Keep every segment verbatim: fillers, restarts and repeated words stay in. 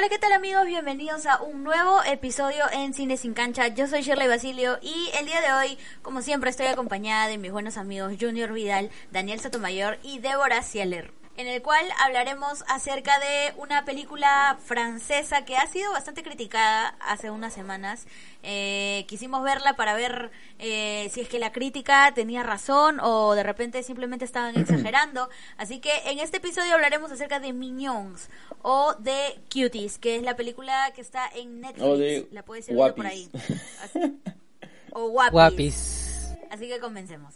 Hola, ¿qué tal amigos? Bienvenidos a un nuevo episodio en Cine Sin Cancha. Yo soy Shirley Basilio y el día de hoy, como siempre, estoy acompañada de mis buenos amigos Junior Vidal, Daniel Sotomayor y Débora Cieler, en el cual hablaremos acerca de una película francesa que ha sido bastante criticada hace unas semanas. Eh, quisimos verla para ver eh, si es que la crítica tenía razón o de repente simplemente estaban exagerando. Así que en este episodio hablaremos acerca de Mignons o de Cuties, que es la película que está en Netflix. O de la puedes ir viendo por ahí. Así. O Guapis. Guapis. Así que comencemos.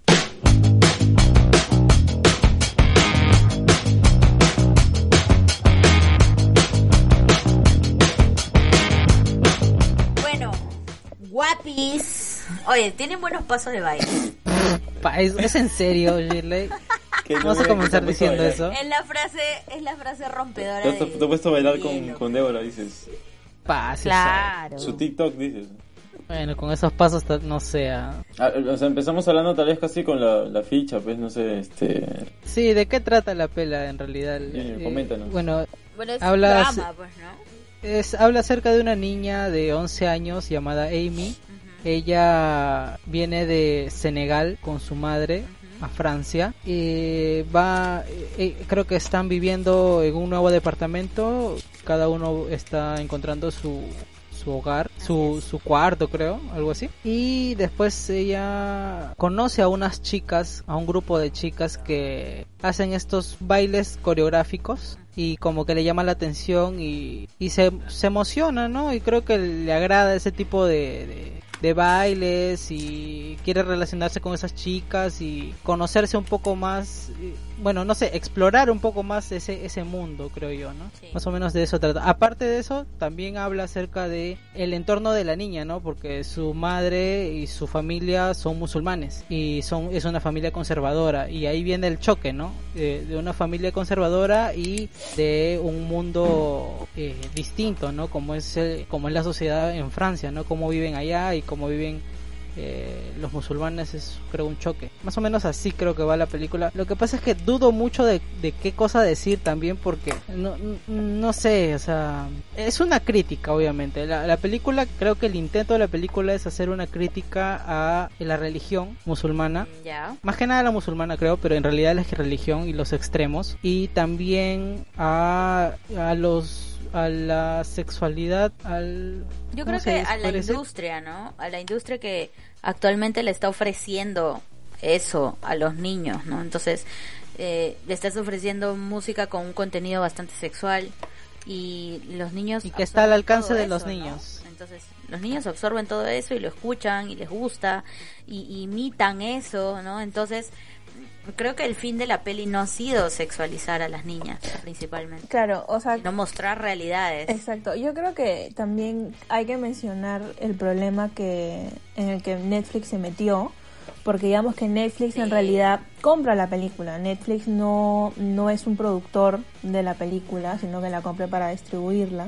Guapis. Oye, tienen buenos pasos de baile. Pa, ¿es, ¿Es en serio, Shirley? Vamos a comenzar diciendo eso. Es la frase, es la frase rompedora. Te has de, puesto a bailar con, con Débora, dices. Pa, sí, claro. Su TikTok, dices. Bueno, con esos pasos no sé. Ah, o sea, empezamos hablando tal vez casi con la, la ficha, pues no sé, este... Sí, ¿de qué trata la pela en realidad? Junior, eh, coméntanos. Bueno, bueno es hablas, drama, pues, ¿no? Es, habla acerca de una niña de once años llamada Amy. Uh-huh. Ella viene de Senegal con su madre uh-huh. a Francia. Eh, va, eh, creo que están viviendo en un nuevo departamento. Cada uno está encontrando su... su hogar, su, su cuarto creo, algo así. Y después ella conoce a unas chicas, a un grupo de chicas que hacen estos bailes coreográficos y como que le llama la atención y, y se, se emociona, ¿no? Y creo que le agrada ese tipo de, de, de bailes y quiere relacionarse con esas chicas y conocerse un poco más, bueno, no sé, explorar un poco más ese ese mundo, creo yo, ¿no? Sí. Más o menos de eso trata. Aparte de eso, también habla acerca de el entorno de la niña, ¿no? Porque su madre y su familia son musulmanes y son es una familia conservadora y ahí viene el choque, ¿no? Eh, de una familia conservadora y de un mundo eh, distinto, ¿no? Como es el, como es la sociedad en Francia, ¿no? Cómo viven allá y cómo viven Eh, los musulmanes. Es creo un choque, más o menos así creo que va la película. Lo que pasa es que dudo mucho de, de qué cosa decir también porque no, no, no sé, o sea, es una crítica obviamente. La, la película, creo que el intento de la película es hacer una crítica a la religión musulmana, yeah. más que nada a la musulmana creo, pero en realidad la religión y los extremos, y también a, a los a la sexualidad, al... Yo creo que a la industria, ¿no? A la industria que actualmente le está ofreciendo eso a los niños, ¿no? Entonces, eh, le estás ofreciendo música con un contenido bastante sexual y los niños... Y que está al alcance de eso, los niños. ¿no? Entonces, los niños absorben todo eso y lo escuchan y les gusta y, y imitan eso, ¿no? Entonces... creo que el fin de la peli no ha sido sexualizar a las niñas, principalmente. Claro, o sea... no mostrar realidades. Exacto. Yo creo que también hay que mencionar el problema que en el que Netflix se metió, porque digamos que Netflix sí. en realidad compra la película. Netflix no, no es un productor de la película, sino que la compra para distribuirla.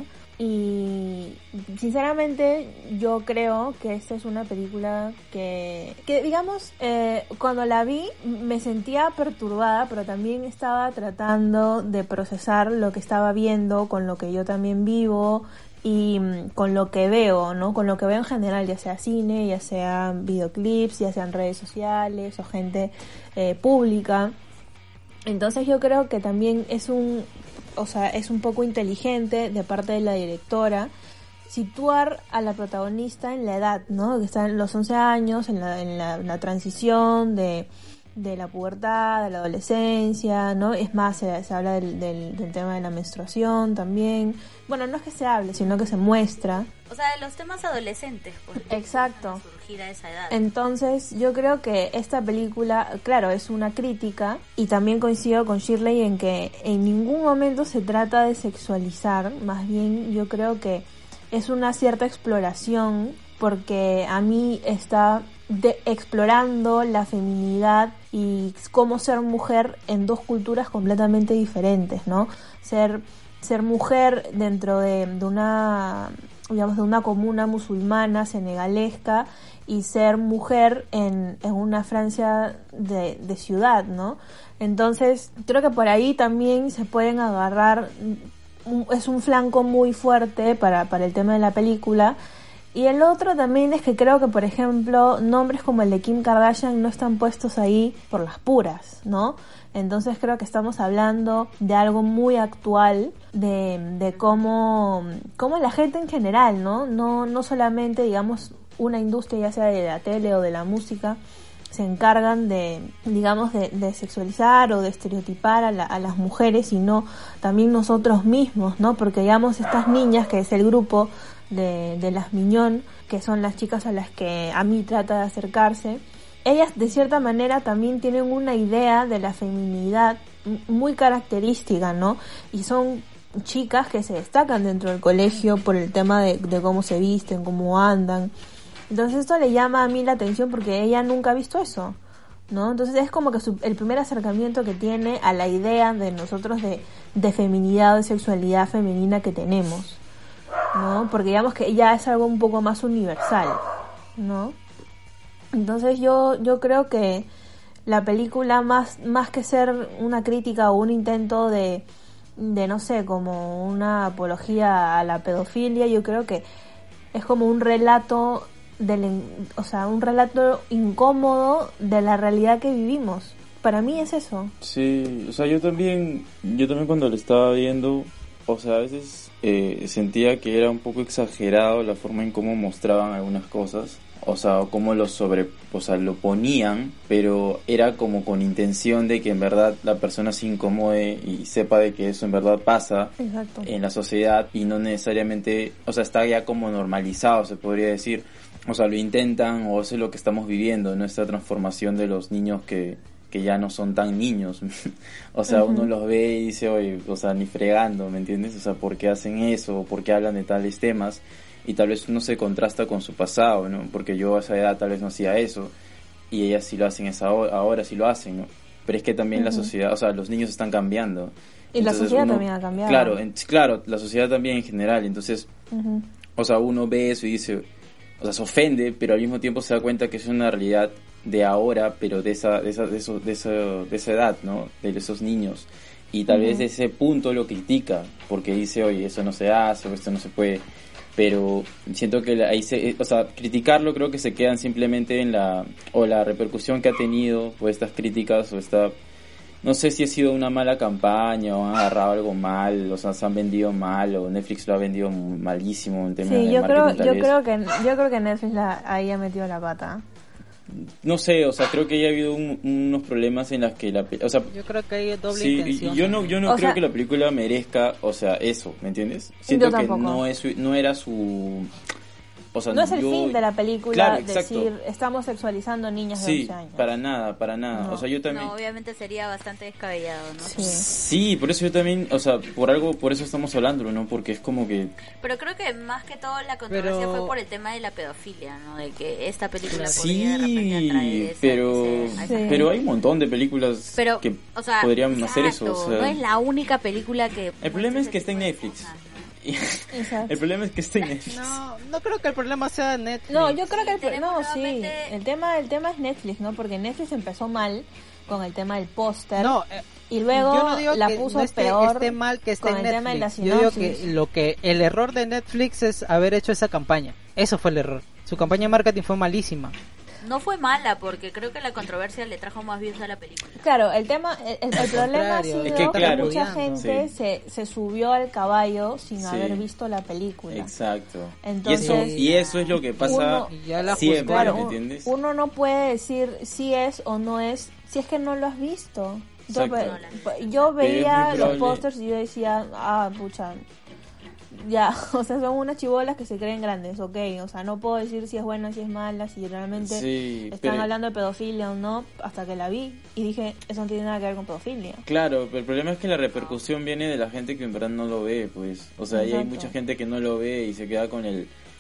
Y sinceramente yo creo que esta es una película que, que digamos, eh, cuando la vi me sentía perturbada, pero también estaba tratando de procesar lo que estaba viendo, con lo que yo también vivo y con lo que veo, ¿no? Con lo que veo en general, ya sea cine, ya sean videoclips, ya sean redes sociales o gente eh, pública. Entonces yo creo que también es un... o sea, es un poco inteligente de parte de la directora situar a la protagonista en la edad, ¿no? Que está en los once años, en la, en la, en la transición de, de la pubertad, de la adolescencia, ¿no? Es más, se, se habla del, del, del tema de la menstruación también. Bueno, no es que se hable, sino que se muestra. O sea, de los temas adolescentes, pues. Exacto. Surgir a esa edad. Entonces, yo creo que esta película, claro, es una crítica y también coincido con Shirley en que en ningún momento se trata de sexualizar, más bien yo creo que es una cierta exploración, porque a mí está de, explorando la feminidad y cómo ser mujer en dos culturas completamente diferentes, ¿no? Ser ser mujer dentro de, de una, digamos, de una comuna musulmana senegalesca y ser mujer en, en una Francia de, de ciudad, ¿no? Entonces, creo que por ahí también se pueden agarrar un- es un flanco muy fuerte para, para el tema de la película. Y el otro también es que creo que, por ejemplo, nombres como el de Kim Kardashian no están puestos ahí por las puras, ¿no? Entonces creo que estamos hablando de algo muy actual, de, de cómo, cómo la gente en general, ¿no? No, no solamente, digamos, una industria, ya sea de la tele o de la música, se encargan de, digamos, de, de sexualizar o de estereotipar a, la, a las mujeres, sino también nosotros mismos, ¿no? Porque, digamos, estas niñas, que es el grupo de, de las Miñón, que son las chicas a las que a mí trata de acercarse, ellas de cierta manera también tienen una idea de la feminidad m- muy característica, ¿no? Y son chicas que se destacan dentro del colegio por el tema de, de cómo se visten, cómo andan. Entonces esto le llama a mí la atención porque ella nunca ha visto eso, ¿no? Entonces es como que su, el primer acercamiento que tiene a la idea de nosotros de, de feminidad o de sexualidad femenina que tenemos, ¿no? Porque digamos que ya es algo un poco más universal, ¿no? Entonces yo yo creo que la película, más más que ser una crítica o un intento de, de no sé, como una apología a la pedofilia, yo creo que es como un relato del, o sea, un relato incómodo de la realidad que vivimos. Para mí es eso. Sí, o sea, yo también, yo también cuando lo estaba viendo, o sea, a veces eh, sentía que era un poco exagerado la forma en cómo mostraban algunas cosas, o sea, o cómo lo sobre, o sea, lo ponían, pero era como con intención de que en verdad la persona se incomode y sepa de que eso en verdad pasa. Exacto. En la sociedad y no necesariamente, o sea, está ya como normalizado, se podría decir. O sea, lo intentan, o eso es lo que estamos viviendo, ¿no? Esta transformación de los niños que, que ya no son tan niños. O sea, uh-huh. Uno los ve y dice, oye, o sea, ni fregando, ¿me entiendes? O sea, ¿por qué hacen eso? ¿Por qué hablan de tales temas? Y tal vez uno se contrasta con su pasado, ¿no? Porque yo a esa edad tal vez no hacía eso, y ellas sí lo hacen esa hora, ahora sí lo hacen, ¿no? Pero es que también uh-huh. la sociedad, o sea, los niños están cambiando. Y entonces la sociedad uno, también ha cambiado. Claro, en, claro, la sociedad también en general, entonces, uh-huh. o sea, uno ve eso y dice, o sea, se ofende, pero al mismo tiempo se da cuenta que es una realidad de ahora, pero de esa, de esa, de eso, de esa, de esa edad, ¿no? De esos niños. Y tal uh-huh. vez de ese punto lo critica, porque dice, oye, eso no se hace, o esto no se puede. Pero siento que ahí se, o sea, criticarlo creo que se quedan simplemente en la, o la repercusión que ha tenido, o estas críticas, o esta, no sé si ha sido una mala campaña, o han agarrado algo mal, o sea, se han vendido mal, o Netflix lo ha vendido malísimo en temas sí, de yo creo, marketing. yo creo que, yo creo que Netflix la, ahí ha metido la pata. No sé, o sea, creo que ya ha habido un, unos problemas en las que la, o sea, yo creo que hay doble sí, intención. yo no, yo no o creo sea, que la película merezca, o sea, eso, ¿me entiendes? Siento que no es, no era su, o sea, no es el yo, fin de la película, claro, decir estamos sexualizando niñas de sí, once años. para nada, para nada. No, o sea, yo también. No, obviamente sería bastante descabellado, ¿no? Sí. Sí, por eso yo también, o sea, por algo, por eso estamos hablándolo, ¿no? Porque es como que. Pero creo que más que todo la controversia pero... fue por el tema de la pedofilia, ¿no? De que esta película Sí, podría de repente atraer esa, pero, ese, a esa sí. pero hay un montón de películas pero, que o sea, podrían exacto, hacer eso. O sea, no es la única película que. El problema es que está en Netflix. El problema es que está en Netflix. No, no creo que el problema sea Netflix. No, yo creo que el, Tenemos no, sí, nuevamente- el tema, el tema es Netflix, ¿no? Porque Netflix empezó mal con el tema del póster. No, eh, y luego yo no digo la que puso no esté, peor esté mal que esté con en el tema de la Netflix. Yo digo sinopsis. que lo que el error de Netflix es haber hecho esa campaña. Eso fue el error. Su campaña de marketing fue malísima. No fue mala, porque creo que la controversia le trajo más views a la película. Claro, el tema, el, el- el problema ha contrario, sido es que, que, claro, mucha sí. gente se, se subió al caballo sin Sí. haber visto la película. Exacto. Entonces, y, eso, y eso es lo que pasa uno- Y ya la siempre, juzgaron. Claro, ¿me un- entiendes? uno no puede decir si es o no es, si es que no lo has visto. Entonces, Exacto. pues, yo Pero es veía muy los probable. pósters y yo decía, ah, pucha, ya, o sea, son unas chibolas que se creen grandes, ok, o sea, no puedo decir si es buena, si es mala, si realmente Sí, están pero- hablando de pedofilia o no, hasta que la vi y dije, eso no tiene nada que ver con pedofilia. Claro, pero el problema es que la repercusión viene de la gente que en verdad no lo ve, pues. O sea, ahí hay Exacto. mucha gente que no lo ve y se queda con el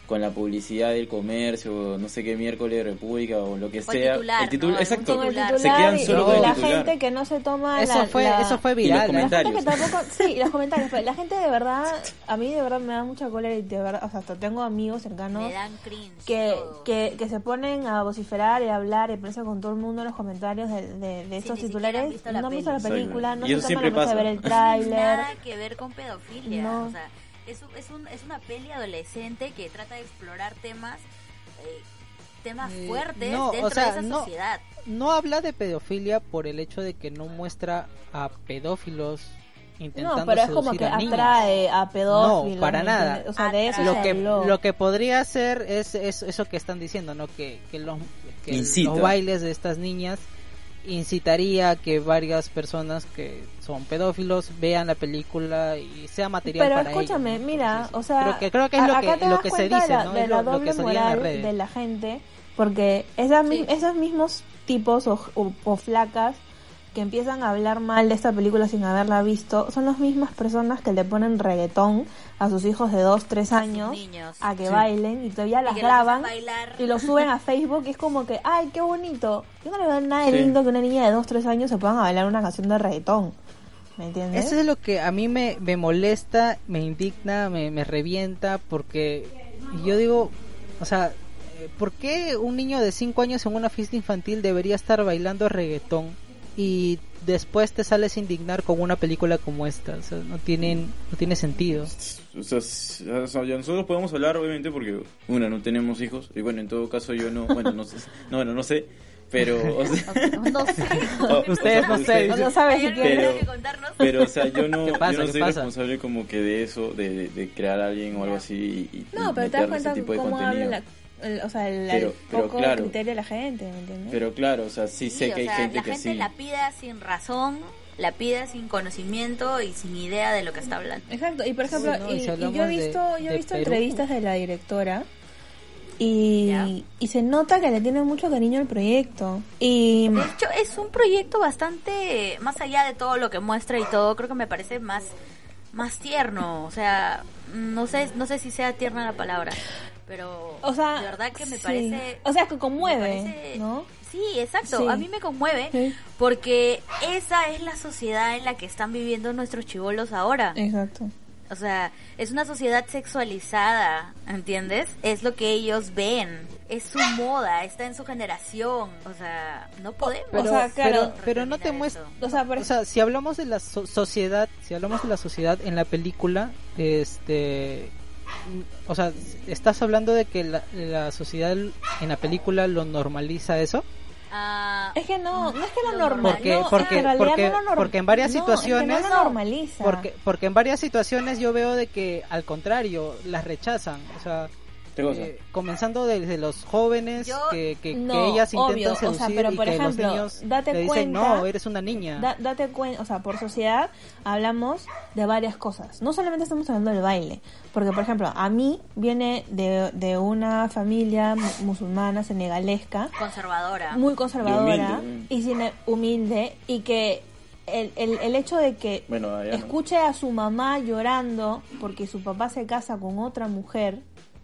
con la publicidad del comercio, no sé qué miércoles, República o lo que O el sea. titular, el titular, ¿no? exacto. Con el Se titular quedan y- solo y con el la titular. gente que no se toma Eso la, fue, la- eso fue Y los viral. ¿no? La gente comentarios. que tampoco, sí, los comentarios, pero la gente de verdad, a mí de verdad me da mucha cólera y de verdad, o sea, hasta tengo amigos cercanos Me dan cringe. que, todo. que, que se ponen a vociferar y a hablar y pelearse con todo el mundo en los comentarios de, de, de estos ni siquiera titulares. han visto la No han visto la peli. película, no Y se eso toman la siempre molestia de pasa. ver el No tiene tráiler. nada que ver con pedofilia. No. O sea, es, un- es, un, es una peli adolescente que trata de explorar temas eh, temas Eh, fuertes no, dentro o sea, de esa no- sociedad. No habla de pedofilia por el hecho de que no muestra a pedófilos intentando No, pero es como seducir que a niños. atrae a pedófilos. No, para ¿me nada. entiendes? O sea, de eso Atrae. Lo se que habló. lo que podría hacer es, es eso que están diciendo, ¿no? Que, que los que Incita. los bailes de estas niñas incitaría a que varias personas que son pedófilos vean la película y sea material Pero para escúchame, ellos, ¿no? mira, Entonces, o sea, creo que creo que es a- lo acá que te lo das que se cuenta dice, de la, ¿no? de Es la lo, lo doble que salía en las moral redes. de la gente, porque esas, mi- Sí. esos mismos tipos o, o- o flacas que empiezan a hablar mal de esta película sin haberla visto, son las mismas personas que le ponen reggaetón a sus hijos de dos, tres A sus años niños. a que Sí. bailen y todavía las que las hacen graban bailar. y lo suben a Facebook y es como que, ay, qué bonito. Yo no le veo nada de Sí. lindo que una niña de dos, tres años se ponga a bailar una canción de reggaetón. ¿Me entiendes? Eso es lo que a mí me, me molesta, me indigna, me, me revienta, porque yo digo, o sea, eh, ¿por qué un niño de cinco años en una fiesta infantil debería estar bailando reggaetón y después te sales a indignar con una película como esta? O sea, no tienen, no tiene sentido. O sea, s- o sea, ya nosotros podemos hablar, obviamente, porque, una, no tenemos hijos. Y bueno, en todo caso, yo no, bueno, no sé, no, bueno, no sé. Pero, o sea, No sé. o- o Ustedes sea, no sé. ustedes- No sabes Hay si algo quieres. que contarnos. Pero, o sea, yo no, ¿Qué pasa? yo no ¿Qué soy pasa? responsable como que de eso, de, de, de crear a alguien o algo así y, y No, pero te das meterle cuenta ese tipo de cómo habla contenido. la, el- o sea, el, Pero- el pero poco claro. criterio de la gente, ¿me entiendes? Pero claro, o sea, sí, Sí, sé o que hay sea, gente la que gente sí. la pida sin razón, la pida sin conocimiento y sin idea de lo que está hablando. Exacto, y por ejemplo, Sí, ¿no? y, Y si y hablamos yo he de- visto, yo he de visto Perú. entrevistas de la directora y, Ya. y se nota que le tiene mucho cariño al proyecto. Y De hecho, es un proyecto bastante, más allá de todo lo que muestra y todo, creo que me parece más más tierno, o sea, no sé no sé si sea tierna la palabra, pero o sea, de verdad que me sí. parece... O sea, que conmueve, me parece- ¿no? Sí, exacto, Sí. a mí me conmueve Sí. porque esa es la sociedad en la que están viviendo nuestros chibolos ahora. Exacto. O sea, es una sociedad sexualizada, ¿entiendes? Es lo que ellos ven, es su moda, está en su generación. O sea, no podemos. Pero, O sea, claro. pero, pero no te recriminar muestra. eso. O sea, por O sea, si hablamos de la so- sociedad, si hablamos de la sociedad en la película, este, mm, o sea, ¿estás hablando de que la, la sociedad en la película lo normaliza eso? Ah, Es que no, no es que lo Lo normal. Porque, no, porque, en realidad porque, no lo norm- porque en varias no, es que situaciones, no lo normaliza. porque, porque en varias situaciones yo veo de que al contrario las rechazan, o sea, ¿Qué cosa? eh, comenzando desde los jóvenes Yo- que, que, No, que ellas intentan obvio, o sea, seducir pero y por que ejemplo, los niños date le dicen cuenta- no, eres una niña. Da- date cuenta, o sea, por sociedad hablamos de varias cosas. No solamente estamos hablando del baile, porque por ejemplo, a mí viene de, de una familia mu- musulmana senegalesca, conservadora. muy conservadora Y humilde, y sin- humilde, y que el, el, el hecho de que Bueno, allá no. escuche a su mamá llorando porque su papá se casa con otra mujer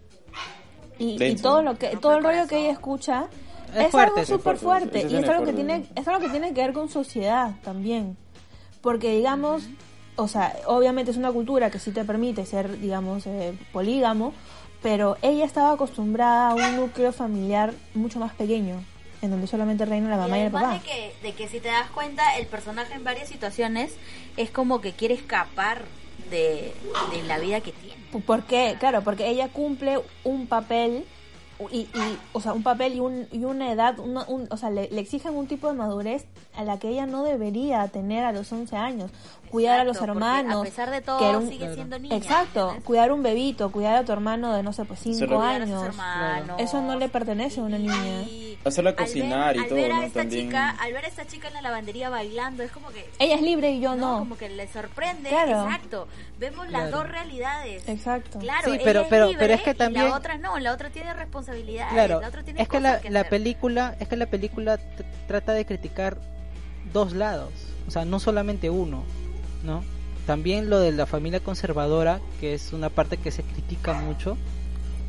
y, y Denso. todo lo que Rompe todo el el rollo que corazón. ella escucha Es es, fuerte, algo es súper fuerte, fuerte esa y es escena algo es que fuerte. tiene es algo que tiene que ver con sociedad también, porque digamos, o sea, obviamente es una cultura que sí te permite ser, digamos, eh, polígamo, pero ella estaba acostumbrada a un núcleo familiar mucho más pequeño, en donde solamente reina la mamá y, y el además papá. de que, de que si te das cuenta, el personaje en varias situaciones es como que quiere escapar de, de la vida que tiene. ¿Por qué? Claro, porque ella cumple un papel y, y o sea, un papel y, un, y una edad, una- un, o sea, le, le exigen un tipo de madurez a la que ella no debería tener a los once años. Cuidar a los Exacto, porque hermanos. a pesar de todo, que era un- sigue siendo niña. Exacto, ¿entiendes? cuidar un bebito, cuidar a tu hermano de no sé, pues cinco Hacerlo- Cuidar a sus años. hermanos. Eso no le pertenece a una niña. Y Hacerla al ver- cocinar y al todo, ver a ¿no? esta También. chica, al ver a esta chica en la lavandería bailando, es como que Ella es libre y yo no, no. como que le sorprende. Claro. Exacto. Vemos las Claro. dos realidades. Exacto. Claro, Sí, ella pero- es pero- libre pero es que y también- la otra no, la otra tiene responsabilidades, Claro, la otra tiene es que cosas la, que la hacer. película, es que la película t- trata de criticar dos lados, o sea, no solamente uno, ¿no? También lo de la familia conservadora, que es una parte que se critica mucho,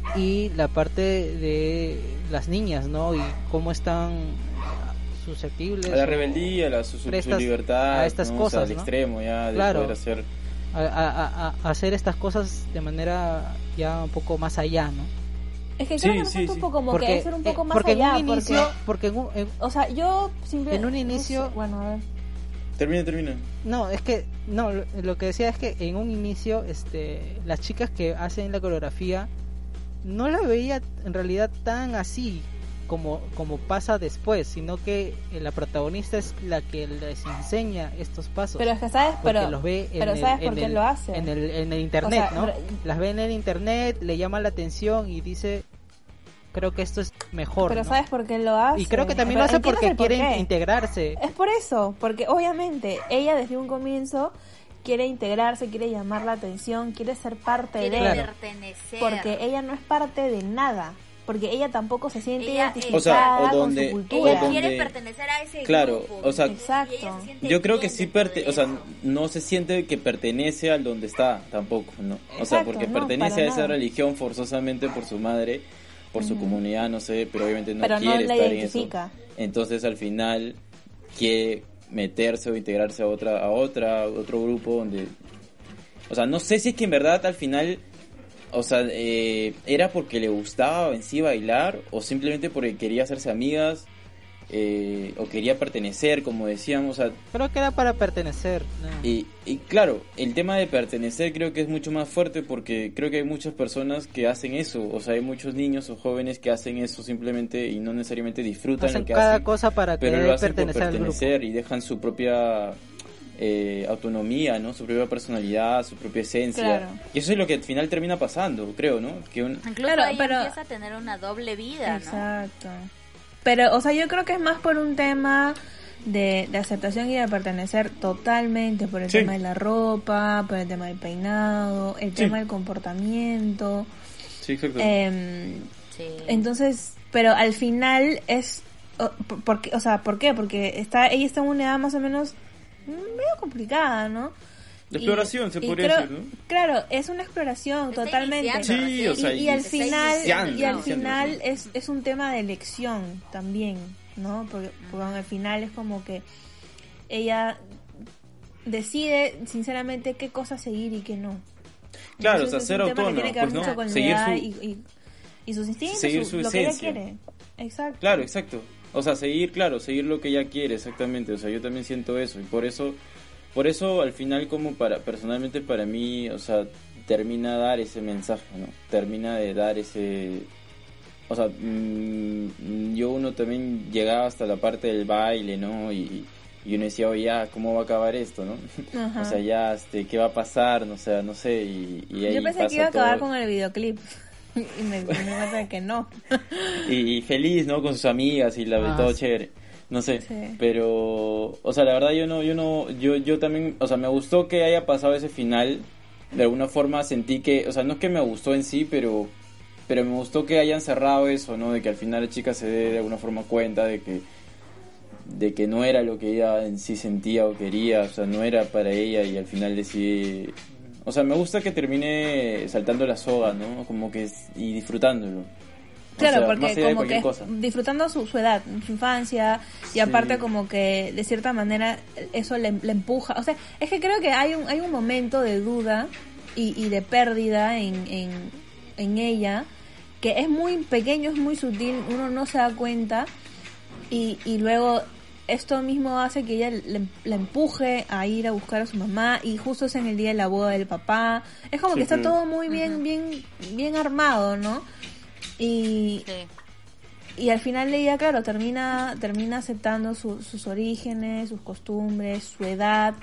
y la parte de las niñas, ¿no? Y cómo están susceptibles a la rebeldía, a la, su, su libertad, a estas ¿no? cosas, o sea, al ¿no? extremo ya de Claro. poder hacer A, a, a, a hacer estas cosas de manera ya un poco más allá, ¿no? Es que Sí, creo que sí, nosotros sí. un poco como Porque, que es ser un poco eh, más porque allá. en un inicio, porque, porque en un, en- o sea, yo simplemente... en un inicio- no sé, bueno, a ver. termina, termina. no, es que no, lo, lo que decía es que en un inicio, este, las chicas que hacen la coreografía no la veía en realidad tan así como como pasa después, sino que eh, la protagonista es la que les enseña estos pasos. Pero es que sabes, porque pero, los ve en pero el, ¿sabes en por qué el- lo hace? en el, en el internet, O sea, ¿no? pero- Las ve en el internet, le llama la atención y dice, creo que esto es mejor, Pero ¿no? ¿sabes por qué lo hace? Y creo que también Pero lo hace ¿entiendes porque el por quieren qué? integrarse. Es por eso, porque obviamente ella desde un comienzo quiere integrarse, quiere llamar la atención, quiere ser parte Quiere de... Claro. pertenecer. Porque ella no es parte de nada. Porque ella tampoco se siente Ella, identificada O sea, o con donde- su ella cultura. o donde- quiere pertenecer a ese Claro, grupo. o sea, Exacto. Y ella se siente Yo creo que bien sí, dentro perte de o sea, eso. no se siente que pertenece al donde está tampoco, ¿no? O sea, Exacto, porque no, pertenece para a esa nada. religión forzosamente por su madre, por su comunidad, no sé, pero obviamente no Pero no quiere la estar en identifica. eso. Entonces al final quiere meterse o integrarse a otra, a otra, otro grupo donde, o sea, no sé si es que en verdad al final, o sea, eh, era porque le gustaba en sí bailar o simplemente porque quería hacerse amigas. Eh, o quería pertenecer, como decíamos, o sea, Creo que era para pertenecer, ¿no? y, y claro, el tema de pertenecer creo que es mucho más fuerte porque creo que hay muchas personas que hacen eso, o sea, hay muchos niños o jóvenes que hacen eso simplemente y no necesariamente disfrutan Hacen lo que cada hacen, cosa para pero querer lo hacen por pertenecer al grupo. pertenecer y dejan su propia eh, autonomía, ¿no? Su propia personalidad, su propia esencia. Claro. Y eso es lo que al final termina pasando, creo, ¿no? Que un, Incluso Claro, ella pero- empieza a tener una doble vida, ¿no? Exacto. Pero, o sea, yo creo que es más por un tema de, de aceptación y de pertenecer totalmente, por el Sí. tema de la ropa, por el tema del peinado, el Sí. tema del comportamiento. sí, exacto. Em, Sí. entonces, pero al final es, o, por- porque, o sea, ¿por qué? Porque está, ella está en una edad más o menos medio complicada, ¿no? De Y- exploración, se y podría creo- decir, ¿no? Claro, es una exploración Está totalmente. iniciando Sí, recién. o sea, y, y al está final iniciando, y al iniciando final recién. es, es un tema de elección también, ¿no? Porque, porque al final es como que ella decide sinceramente qué cosa seguir y qué no. Claro, Entonces, o sea, es un ser tema que autónoma, tiene que ver pues, ¿no? mucho con la Seguir edad su- y, y, y sus instintos, seguir su- su lo que ella esencia. quiere. Exacto. Claro, exacto. O sea, seguir, claro, seguir lo que ella quiere, exactamente. O sea, yo también siento eso y por eso, por eso al final como para, personalmente para mí, o sea, termina de dar ese mensaje, ¿no? Termina de dar ese, o sea, mmm, yo uno también llegaba hasta la parte del baile, ¿no? Y, y uno decía, oye, ya, ¿cómo va a acabar esto, no? Ajá. O sea, ya, este, ¿qué va a pasar? No, o sea, no sé, y, y ahí Yo pensé pasa que iba a acabar todo. con el videoclip y me, me di cuenta que no. y, y feliz, ¿no? Con sus amigas y la Ah, todo sí. chévere. No sé, Sí. pero, o sea, la verdad yo no, yo no, yo, yo también, o sea, me gustó que haya pasado ese final. De alguna forma sentí que, o sea, no es que me gustó en sí, pero, pero me gustó que hayan cerrado eso, ¿no? De que al final la chica se dé de alguna forma cuenta de que, de que no era lo que ella en sí sentía o quería, o sea, no era para ella y al final decide, o sea, me gusta que termine saltando la soga, ¿no? Como que es- y disfrutándolo. O Claro, sea, más porque allá de como que cualquier es cosa. disfrutando su, su edad, su infancia, y Sí. aparte como que de cierta manera eso le, le empuja. O sea, es que creo que hay un, hay un momento de duda y, y de pérdida en, en, en ella que es muy pequeño, es muy sutil, uno no se da cuenta y, y luego esto mismo hace que ella le, le empuje a ir a buscar a su mamá y justo es en el día de la boda del papá. Es como Sí, que está sí. todo muy bien, bien, bien armado, ¿no? Y, Sí. y al final ella, claro, termina termina aceptando su- sus orígenes, sus costumbres, su edad,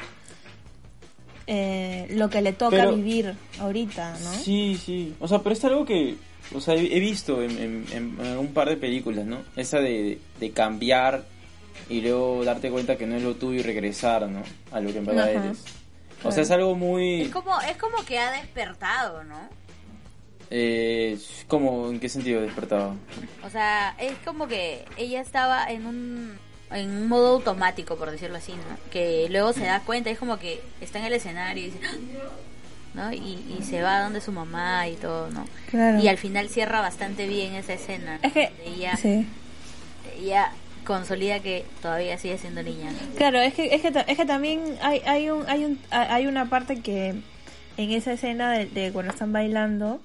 eh, lo que le toca Pero- vivir ahorita, ¿no? Sí, sí. O sea, pero es algo que, o sea, he he visto en, en- en- en un par de películas, ¿no? Esa de, de cambiar y luego darte cuenta que no es lo tuyo y regresar, ¿no? A lo que en verdad Ajá. eres. O Claro. sea, es algo muy... Es como, es como que ha despertado, ¿no? Eh, ¿Cómo? ¿En qué sentido despertado? O sea, es como que ella estaba en un en un modo automático, por decirlo así, ¿no? Que luego se da cuenta, es como que está en el escenario y dice, "Ah, ¿no? Y, y se va donde su mamá y todo, ¿no? Claro. Y al final cierra bastante bien esa escena, ¿no? Es que donde ella, sí. ella consolida que todavía sigue siendo niña, ¿no? Claro, es que es que, es que también hay hay un hay un hay una parte que en esa escena de, de cuando están bailando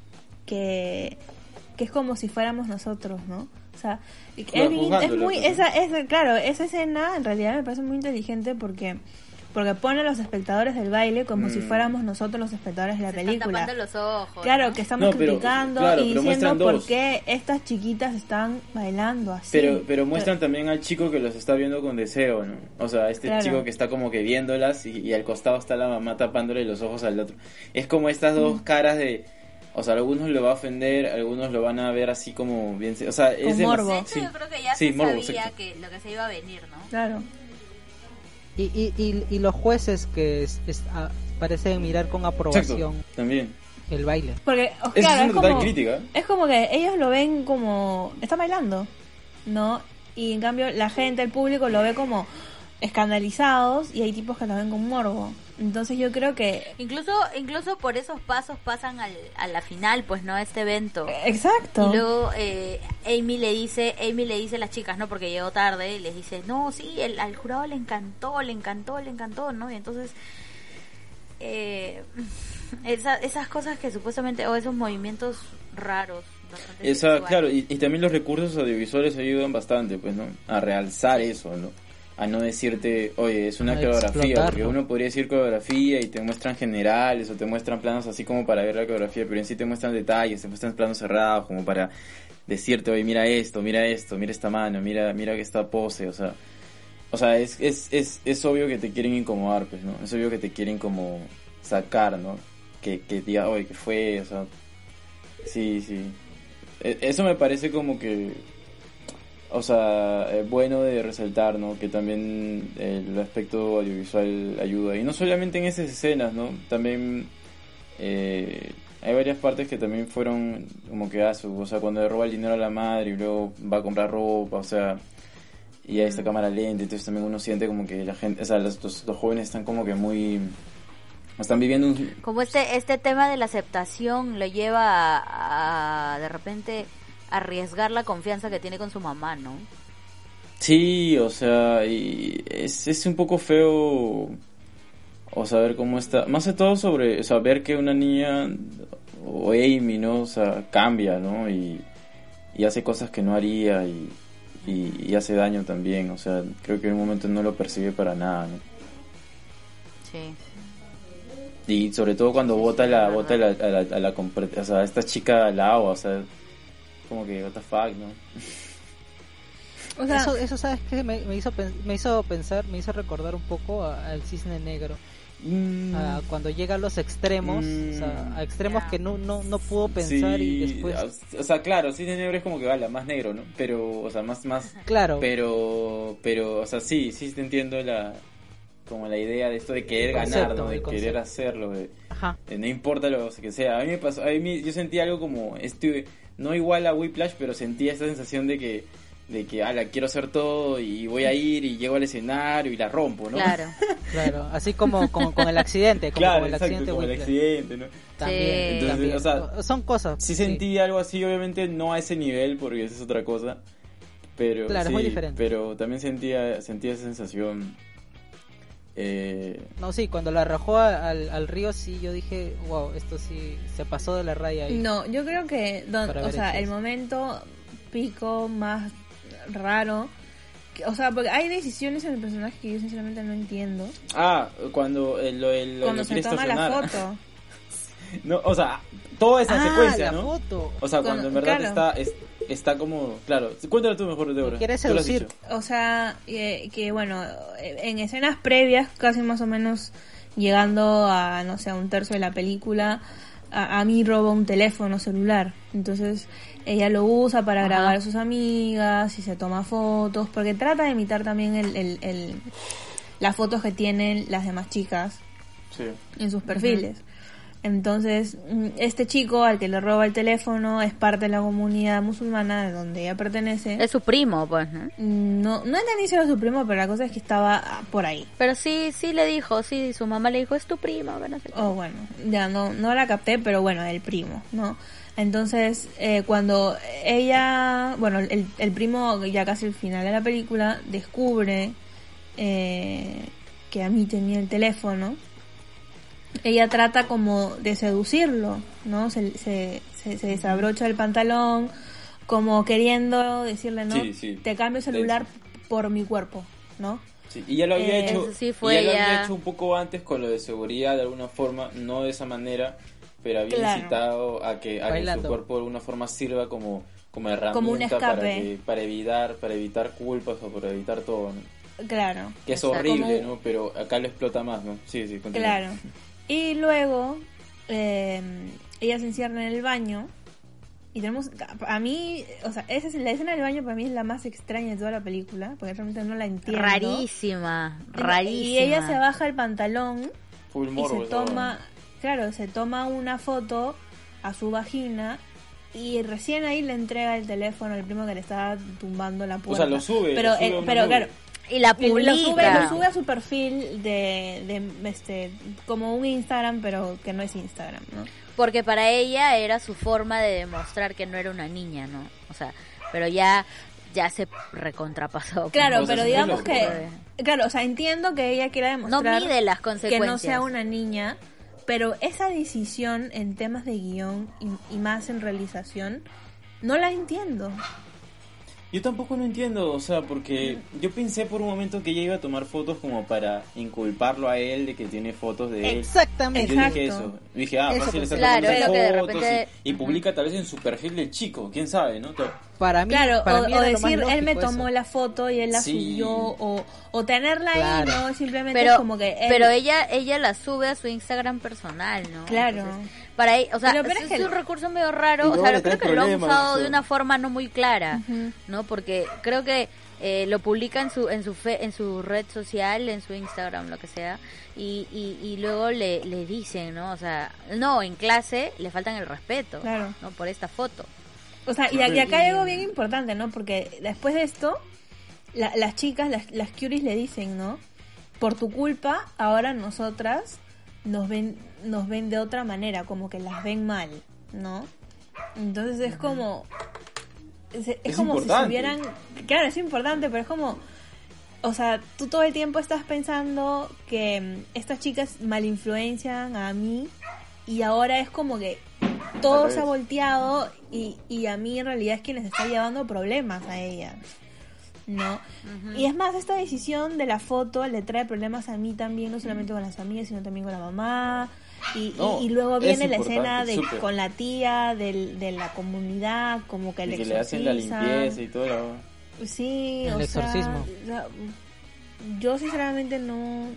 que que es como si fuéramos nosotros, ¿no? O sea, Claro, es, bien- es muy esa esa claro, esa escena en realidad me parece muy inteligente porque porque pone a los espectadores del baile como Mm. si fuéramos nosotros los espectadores de la Se están película. tapando los ojos, Claro, ¿no? que estamos No, pero, criticando claro, y pero diciendo muestran por dos. qué estas chiquitas están bailando así. Pero, pero muestran también al chico que los está viendo con deseo, ¿no? O sea, este Claro. chico que está como que viéndolas y, y al costado está la mamá tapándole los ojos al otro. Es como estas dos caras de... O sea, algunos lo va a ofender, algunos lo van a ver así como bien... O sea, es Con demas- morbo. De hecho, sí. yo creo que ya Sí, se morbo, sabía exacto. que lo que se iba a venir, ¿no? Claro. Y, y, y, y los jueces que es- es- ah, parecen mirar con aprobación Exacto, también. el baile. Porque, o- Esa claro, es es una total como, crítica. es como que ellos lo ven como... Están bailando, ¿no? Y en cambio la gente, el público lo ve como escandalizados y hay tipos que lo ven con morbo. Entonces yo creo que... Incluso incluso por esos pasos pasan al, a la final, pues, ¿no? Este evento. Exacto. Y luego eh, Amy le dice, Amy le dice a las chicas, ¿no? Porque llegó tarde, y les dice, no, sí, el, al jurado le encantó, le encantó, le encantó, ¿no? Y entonces, eh, esa, esas cosas que supuestamente, o esos movimientos raros, bastante Esa, sexuales. claro, y, y también los recursos audiovisuales ayudan bastante, pues, ¿no? A realzar eso, ¿no? A no decirte, oye, es una A coreografía, explotarlo. porque uno podría decir coreografía y te muestran generales o te muestran planos así como para ver la coreografía, pero en sí te muestran detalles, te muestran planos cerrados como para decirte, oye, mira esto, mira esto, mira esta mano, mira mira que esta pose, o sea, o sea, es, es, es, es obvio que te quieren incomodar, pues, ¿no? Es obvio que te quieren como sacar, ¿no? Que, que diga, oye, ¿qué fue? O sea, sí, sí. E- Eso me parece como que, o sea, eh, bueno de resaltar, ¿no? Que también el aspecto audiovisual ayuda. Y no solamente en esas escenas, ¿no? También eh, hay varias partes que también fueron como que, ah, su- o sea, cuando le roba el dinero a la madre y luego va a comprar ropa, o sea, y hay esta cámara lenta, entonces también uno siente como que la gente, o sea, los, los, los jóvenes están como que muy... Están viviendo un... Como este este tema de la aceptación lo lleva a, a, de repente arriesgar la confianza que tiene con su mamá, ¿no? Sí, o sea, y es, es un poco feo, o saber cómo está, más de todo sobre saber que una niña o Amy, ¿no? O sea, cambia, ¿no? Y, y hace cosas que no haría y, y, y hace daño también, o sea, creo que en un momento no lo percibe para nada, ¿no? Sí. Y sobre todo cuando bota la, bota la, a la, a la, compre- o sea, a esta chica al agua, o sea, como que, what the fuck, ¿no? O sea, eso, eso ¿sabes qué? Me, me hizo pen- me hizo pensar, me hizo recordar un poco a- al Cisne Negro. Mm. A cuando llega a los extremos, Mm. o sea, a extremos Ya. que no, no, no pudo pensar Sí, y después... o sea, claro, Cisne Negro es como que vale, más negro, ¿no? Pero, o sea, más, más, Claro, pero, pero, o sea, sí, sí te entiendo la, como la idea de esto de querer El ganar, concepto, ¿no? De el querer concepto. hacerlo, de, ajá. de no importa lo que sea. A mí me pasó, a mí yo sentí algo como, este, no igual a Whiplash, pero sentía esta sensación de que, de que, ala, quiero hacer todo y voy a ir y llego al escenario y la rompo, ¿no? Claro. Claro, así como, como con el accidente, como Claro, con el exacto, accidente como el Whiplash. accidente, ¿no? También, Sí. Entonces, también. o sea, son cosas. Sí sentí algo así, obviamente no a ese nivel, porque esa es otra cosa, pero Claro, es sí, muy diferente. pero también sentía, sentía esa sensación. Eh, No, sí, cuando la arrojó a- al, al río, sí, yo dije, wow, esto sí se pasó de la raya ahí. no, yo creo que, don- Para o haber sea, hecho el eso. momento pico más raro, que- o sea, porque hay decisiones en el personaje que yo sinceramente no entiendo. ah, cuando el, lo, el, lo Cuando lo se quiere toma la estacionar. foto. No, o sea, toda esa Ah, secuencia, la ¿no? foto. O sea, Cuando- cuando en verdad claro. está, es- está como, claro, cuéntalo tú mejor, Débora. quiere Tú lo has seducir. dicho. O sea, eh, que bueno, eh, en escenas previas, casi más o menos llegando a, no sé, a un tercio de la película, a, a mí roba un teléfono celular. Entonces ella lo usa para Ajá. grabar a sus amigas y se toma fotos, porque trata de imitar también el, el, el- las fotos que tienen las demás chicas Sí. en sus perfiles. Entonces, este chico al que le roba el teléfono es parte de la comunidad musulmana de donde ella pertenece. Es su primo, pues, ¿no? No, no entendí si era su primo, pero la cosa es que estaba por ahí. Pero sí, sí le dijo, sí, su mamá le dijo, es tu primo, no sé qué. Oh, bueno, ya no, no la capté, pero bueno, el primo, ¿no? Entonces, eh, cuando ella, bueno, el, el primo, ya casi al final de la película, descubre eh, que a mí tenía el teléfono, ella trata como de seducirlo, ¿no? Se, se, se, se desabrocha el pantalón, como queriendo decirle, ¿no? Sí, sí. Te cambio el celular por mi cuerpo, ¿no? Sí, y ya lo había Eh, hecho, eso sí y fue ya lo ya- había hecho un poco antes con lo de seguridad de alguna forma, no de esa manera, pero había Claro. incitado a que, a que su Bailando. cuerpo de alguna forma sirva como, como herramienta Como un para, escape. que- para evitar para evitar culpas o para evitar todo, ¿no? Claro. Que es Exacto. horrible, Como- ¿no? Pero acá lo explota más, ¿no? Sí, sí, continúa. Claro. Y luego eh, ella se encierra en el baño y tenemos, a mí, o sea, esa es la escena del baño para mí es la más extraña de toda la película, porque realmente no la entiendo. Rarísima, rarísima. Y ella se baja el pantalón Full y morbo, se esa toma, vaina. claro, se toma una foto a su vagina y recién ahí le entrega el teléfono al primo que le estaba tumbando la O puerta. sea, lo sube, pero, lo sube eh, a una pero nube. claro, Y la y publica. lo sube, lo sube a su perfil de, de este como un Instagram, pero que no es Instagram, ¿no? Porque para ella era su forma de demostrar que no era una niña, ¿no? O sea, pero ya ya se recontrapasó. Claro, O sea, pero es digamos muy que loco. claro, o sea, entiendo que ella quiera No demostrar mide las que consecuencias. no sea una niña, pero esa decisión en temas de guión y, y más en realización no la entiendo. Yo tampoco no entiendo, o sea, porque yo pensé por un momento que ella iba a tomar fotos como para inculparlo a él de que tiene fotos de él. Exactamente. Yo Exacto. dije eso. Dije, ah, Eso fácil está Claro, tomando es lo que de fotos repente- y, y publica tal vez en su perfil del chico, quién sabe, ¿no? Pero- Para mí, Claro, para o, mí o era lo más decir, él me lógico tomó eso. la foto y él la Sí. subió, o, o tenerla Claro. ahí, ¿no? Simplemente Pero, es como que él... pero ella ella la sube a su Instagram personal, ¿no? Claro. Entonces, para ella, o sea, Pero, pero es, es que es un el- recurso medio raro, Y o luego sea, le creo trae que lo han problemas, usado o sea. de una forma no muy clara, Ujú. ¿no? Porque creo que eh, lo publica en su en su fe, en su red social, en su Instagram, lo que sea, y, y, y luego le, le dicen, ¿no? O sea, no, en clase le faltan el respeto, Claro. ¿no? Por esta foto. O sea, y, y acá hay algo bien importante, ¿no? Porque después de esto, la- las chicas, las, las curies le dicen, ¿no? Por tu culpa, ahora nosotras nos ven nos ven de otra manera, como que las ven mal, ¿no? Entonces es como... Es, es Es como si importante. estuvieran... Claro, es importante, pero es como... O sea, tú todo el tiempo estás pensando que mm, estas chicas malinfluencian a mí y ahora es como que todo Al se ha revés. volteado y, y a mí en realidad es quien les está llevando problemas a ellas, ¿no? Y es más, esta decisión de la foto le trae problemas a mí también, no solamente con las amigas, sino también con la mamá. Y, y- No, y luego es viene la importante, escena de súper. con la tía del, de la comunidad, como que y le que le hacen la exorcizan. limpieza y todo. lo- Sí, El o exorcismo. sea, yo sinceramente no...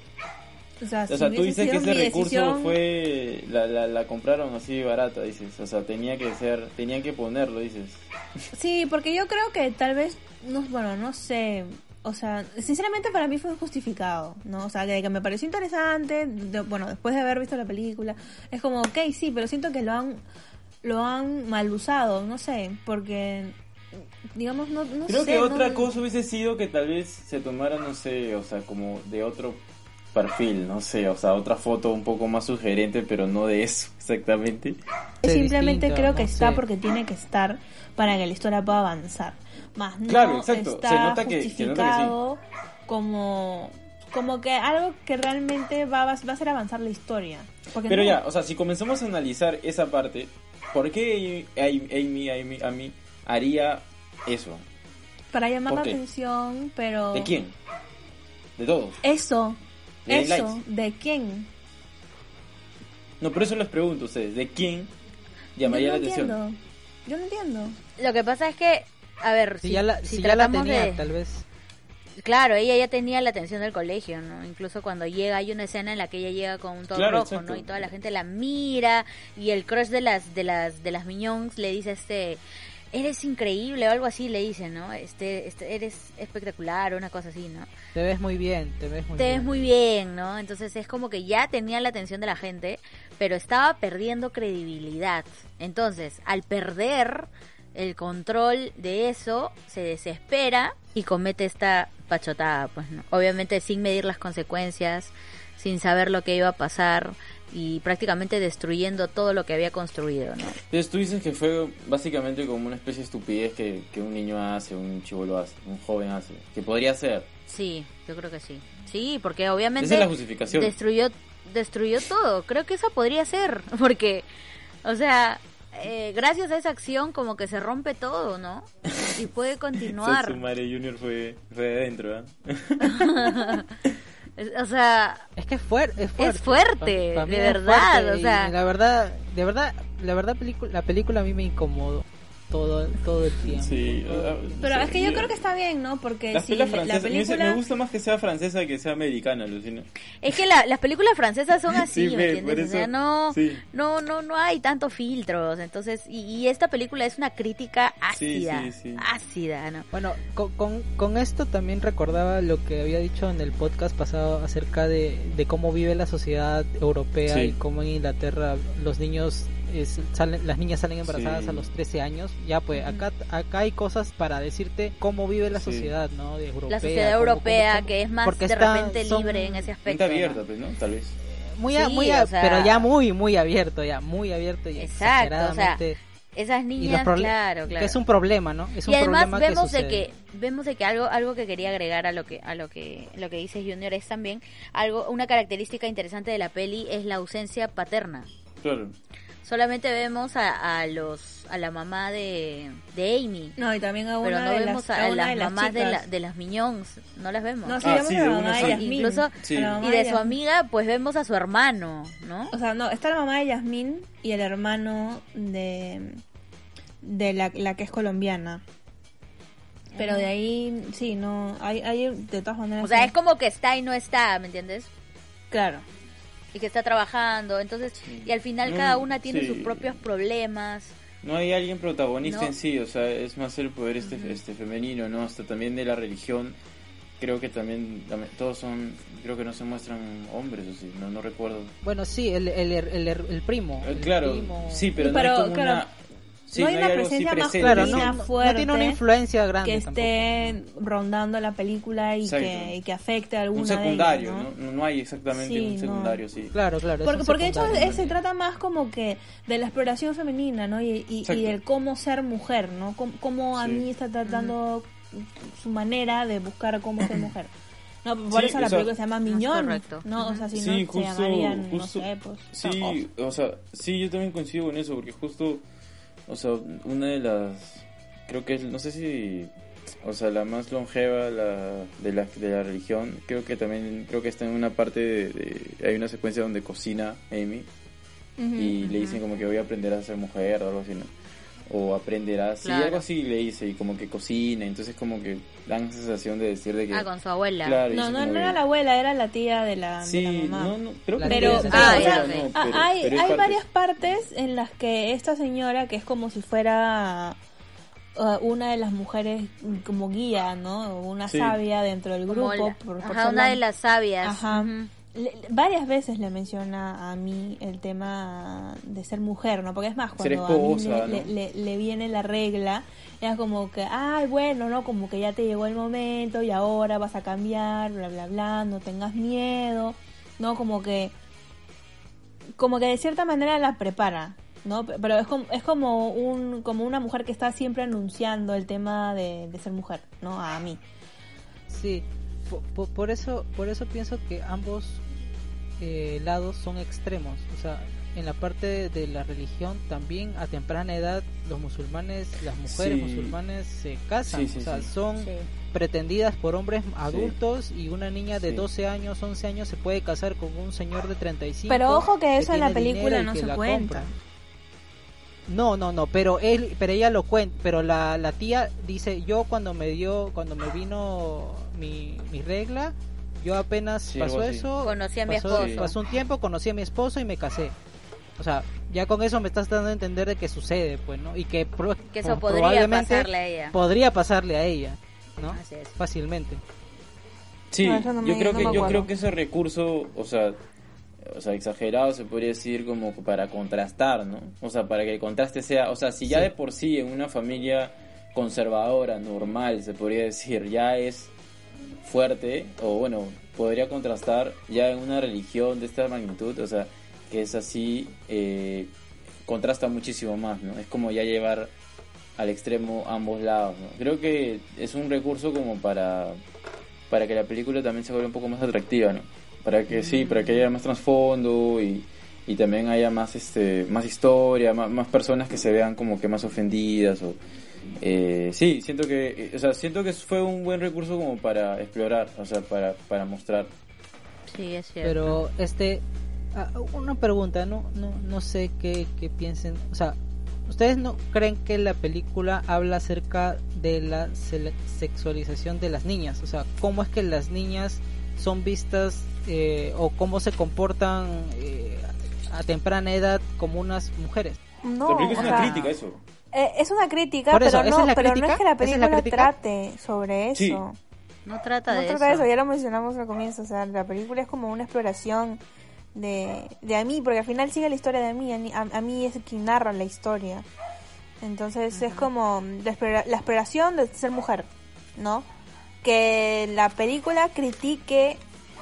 O sea, O si sea, tú hubiese dices que sido ese mi recurso decisión- fue la, la, la compraron así barata, dices. O sea, tenía que ser, tenía que ponerlo, dices. Sí, porque yo creo que tal vez, no, bueno, no sé, o sea, sinceramente para mí fue justificado, ¿no? O sea, que, que me pareció interesante, de- bueno, después de haber visto la película, es como, ok, sí, pero siento que lo han, lo han mal usado, no sé, porque, digamos, no, no Creo sé. que no- otra cosa hubiese sido que tal vez se tomara, no sé, o sea, como de otro perfil, no sé, o sea, otra foto un poco más sugerente, pero no de eso exactamente. Simplemente distinto, creo que no está sé. porque tiene que estar para que la historia pueda avanzar. Más no Claro, exacto. está Se nota que- se nota que sí. justificado como como que algo que realmente va, va a hacer avanzar la historia. Porque Pero no. ya, o sea, si comenzamos a analizar esa parte, ¿por qué Amy, Amy, Amy haría eso? Para llamar ¿por la qué? atención, pero... ¿De quién? De todos. Eso, ¿De eso, likes? ¿de quién? No, por eso les pregunto a ustedes, ¿de quién llamaría Yo no la atención? entiendo. Yo no entiendo. Lo que pasa es que, a ver, Si, si, ya la, si si ya la tratamos tenía, de... tal vez. Claro, ella ya tenía la atención del colegio, ¿no? Incluso cuando llega, hay una escena en la que ella llega con un todo Claro, rojo, exacto. ¿no? Y toda la gente la mira y el crush de las de las de las Miñons le dice este eres increíble o algo así le dice, ¿no? Este, este eres espectacular o una cosa así, ¿no? Te ves muy bien, te ves muy Te bien. ves muy bien, ¿no? Entonces es como que ya tenía la atención de la gente, pero estaba perdiendo credibilidad. Entonces, al perder el control de eso, se desespera y comete esta pachotada, pues, ¿no? Obviamente sin medir las consecuencias, sin saber lo que iba a pasar y prácticamente destruyendo todo lo que había construido, ¿no? Entonces tú dices que fue básicamente como una especie de estupidez que, que un niño hace, un chibolo hace, un joven hace, que podría ser. Sí, yo creo que sí. Sí, porque obviamente esa es la justificación. destruyó destruyó todo. Creo que esa podría ser, porque, o sea, eh, gracias a esa acción como que se rompe todo, ¿no? Y puede continuar. Su madre Junior fue, fue de adentro, ¿eh? O sea, es que es, fuer es fuerte, es fuerte, pa, pa de es verdad, fuerte, o sea, la verdad, de verdad, la verdad película, la película a mí me incomodó todo todo el tiempo. Sí, pero sí, es que yo sí. creo que está bien, ¿no? Porque Las si películas la francesas, película me gusta más que sea francesa que sea americana, Lucina. es que la, las películas francesas son así, Sí, ¿me ve, entiendes? por O sea, eso- no, sí. no, no, no hay tantos filtros, entonces, y, y esta película es una crítica Sí, ácida, sí, sí. ácida, ¿no? Bueno, con, con, con esto también recordaba lo que había dicho en el podcast pasado acerca de, de cómo vive la sociedad europea Sí. y cómo en Inglaterra los niños es, salen, las niñas salen embarazadas Sí. a los trece años. Ya pues acá acá hay cosas para decirte cómo vive la Sí. sociedad, ¿no? De europea, La sociedad cómo- europea cómo- cómo- que es más porque de está- repente son libre en ese aspecto. Mente ¿no? abierta, pues, ¿no? Tal vez. muy a- Sí, muy a- o sea- pero ya muy muy abierto, ya muy abierto y Exacto, o sea, exageradamente. Esas Y los niñas, proble- claro, claro. que es un problema, ¿no? Es un y además problema vemos que de sucede. que vemos de que algo algo que quería agregar a lo que a lo que lo que dice Junior es también algo una característica interesante de la peli es la ausencia paterna. Claro. Solamente vemos a, a los a la mamá de, de Amy, no, y también a una pero no de vemos las, a, a una las de las mamás de, chicas. la, de las Mignons, no las vemos. No, sí, Ah, vemos sí, a de la una mamá sí. de Yasmín. Incluso- Sí. A la mamá Y de su Yasmín. amiga, pues vemos a su hermano, ¿no? O sea, no, está la mamá de Yasmín y el hermano de de la, la que es colombiana. Pero de ahí, sí, no, hay, hay de todas maneras... O sea, sí. es como que está y no está, ¿me entiendes? Claro. Y que está trabajando, entonces, y al final No, cada una tiene sí. sus propios problemas. No hay alguien protagonista No. en sí, o sea, es más el poder este, este femenino, ¿no? Hasta también de la religión, creo que también, también todos son, creo que no se muestran hombres, o sí, no, no recuerdo. Bueno, sí, el, el, el, el, el primo. Eh, el claro, primo. sí, pero, Pero, no hay como claro, una... Sí, no hay una algo así presencia presente, Claro, masculina no, sí. fuerte no tiene una influencia grande que tampoco. esté rondando la película y Exacto. que, y que afecte a alguna Un de ellas, secundario, ¿no? ¿no? No, no hay exactamente Sí, un no. secundario, sí. Claro, claro. es Porque, un porque de hecho secundario. eh, se trata más como que de la exploración femenina, ¿no? Y, y, Exacto. y del cómo ser mujer, ¿no? Cómo, cómo a Sí. mí está tratando su manera de buscar cómo ser mujer. No, por Sí, eso la o sea- película se llama Miñón, correcto. ¿no? O sea, si Sí, no justo- se llamarían, justo- no sé, pues... Sí, o sea, sí, yo también coincido con eso, porque justo, o sea, una de las, creo que es, no sé si, o sea, la más longeva la, de, la, de la religión, creo que también, creo que está en una parte de, de- hay una secuencia donde cocina Amy, Ujú. y le dicen como que voy a aprender a ser mujer o algo así, ¿no? O aprenderás, sí, Claro. algo así le dice, y como que cocina, entonces como que dan sensación de decir de que... Ah, con su abuela. Claro, y No, dice no, como no que- era la abuela, era la tía de la, de Sí, la mamá. no, no, creo que La no Pero, tiene tía ah, sentido, ya, no, ok. Ah, pero- hay pero hay partes. varias partes en las que esta señora, que es como si fuera uh, una de las mujeres mm, como guía, ¿no? Una Sí. sabia dentro del Como grupo. la- por- por ajá, ser una la- de las sabias. Ajá. Ujú. Le- le- varias veces le menciona a mí el tema de ser mujer, ¿no? Porque es más, Ser cuando a mí esposa, le, ¿no? le- le- le viene la regla, es como que, ay, bueno, ¿no? Como que ya te llegó el momento y ahora vas a cambiar, bla, bla, bla, no tengas miedo, ¿no? Como que, como que de cierta manera la prepara, ¿no? P- Pero es como, es como, un, como una mujer que está siempre anunciando el tema de, de ser mujer, ¿no? A mí. Sí, po- po- por, eso por eso pienso que ambos eh, lados son extremos. O sea, en la parte de la religión también a temprana edad los musulmanes, las mujeres Sí. musulmanes se casan. Sí, sí, o sea, sí. son Sí. pretendidas por hombres adultos y una niña de Sí. doce años, once años se puede casar con un señor de treinta y cinco. Pero ojo que eso en la tiene película dinero y no que se la cuenta. compra. No, no, no, pero él, pero ella lo cuenta, pero la, la tía dice, yo cuando me dio, cuando me vino mi, mi regla, yo apenas Sí, pasó algo así. eso, Conocí a mi pasó, esposo. pasó un tiempo, conocí a mi esposo y me casé. O sea, ya con eso me estás dando a entender de que sucede, pues, ¿no? Y que, pro- Que eso pro- podría probablemente pasarle a ella. podría pasarle a ella, ¿no? Así es. Fácilmente. Sí, No, eso no yo me- creo no que me yo acuerdo. creo que ese recurso, o sea, o sea, exagerado se podría decir como para contrastar, ¿no? O sea, para que el contraste sea, o sea, si ya sí. de por sí en una familia conservadora, normal, se podría decir, ya es fuerte, o bueno, podría contrastar ya en una religión de esta magnitud, o sea, que es así, eh, contrasta muchísimo más, ¿no? Es como ya llevar al extremo ambos lados, ¿no? Creo que es un recurso como para para que la película también se vuelva un poco más atractiva, ¿no? Para que sí, para que haya más trasfondo y, y también haya más este más historia, más, más personas que se vean como que más ofendidas o eh, sí, siento que o sea, siento que fue un buen recurso como para explorar, o sea, para para mostrar. Sí, es cierto. Pero este una pregunta, no no no sé qué qué piensen, o sea, ¿ustedes no creen que la película habla acerca de la sexualización de las niñas? O sea, ¿cómo es que las niñas son vistas eh, o cómo se comportan eh, a temprana edad como unas mujeres? No, la película es o una sea, crítica eso. Eh, es una crítica, Por eso, pero, ¿esa no, es la pero crítica? no es que la ¿Esa es película la crítica? trate sobre eso. Sí. No trata No de trata de eso. eso, ya lo mencionamos al comienzo, o sea, la película es como una exploración de, de Amy, porque al final sigue la historia de Amy, a, a mí es quien narra la historia. Entonces uh-huh. es como la, explora, la exploración de ser mujer, ¿no? Que la película critique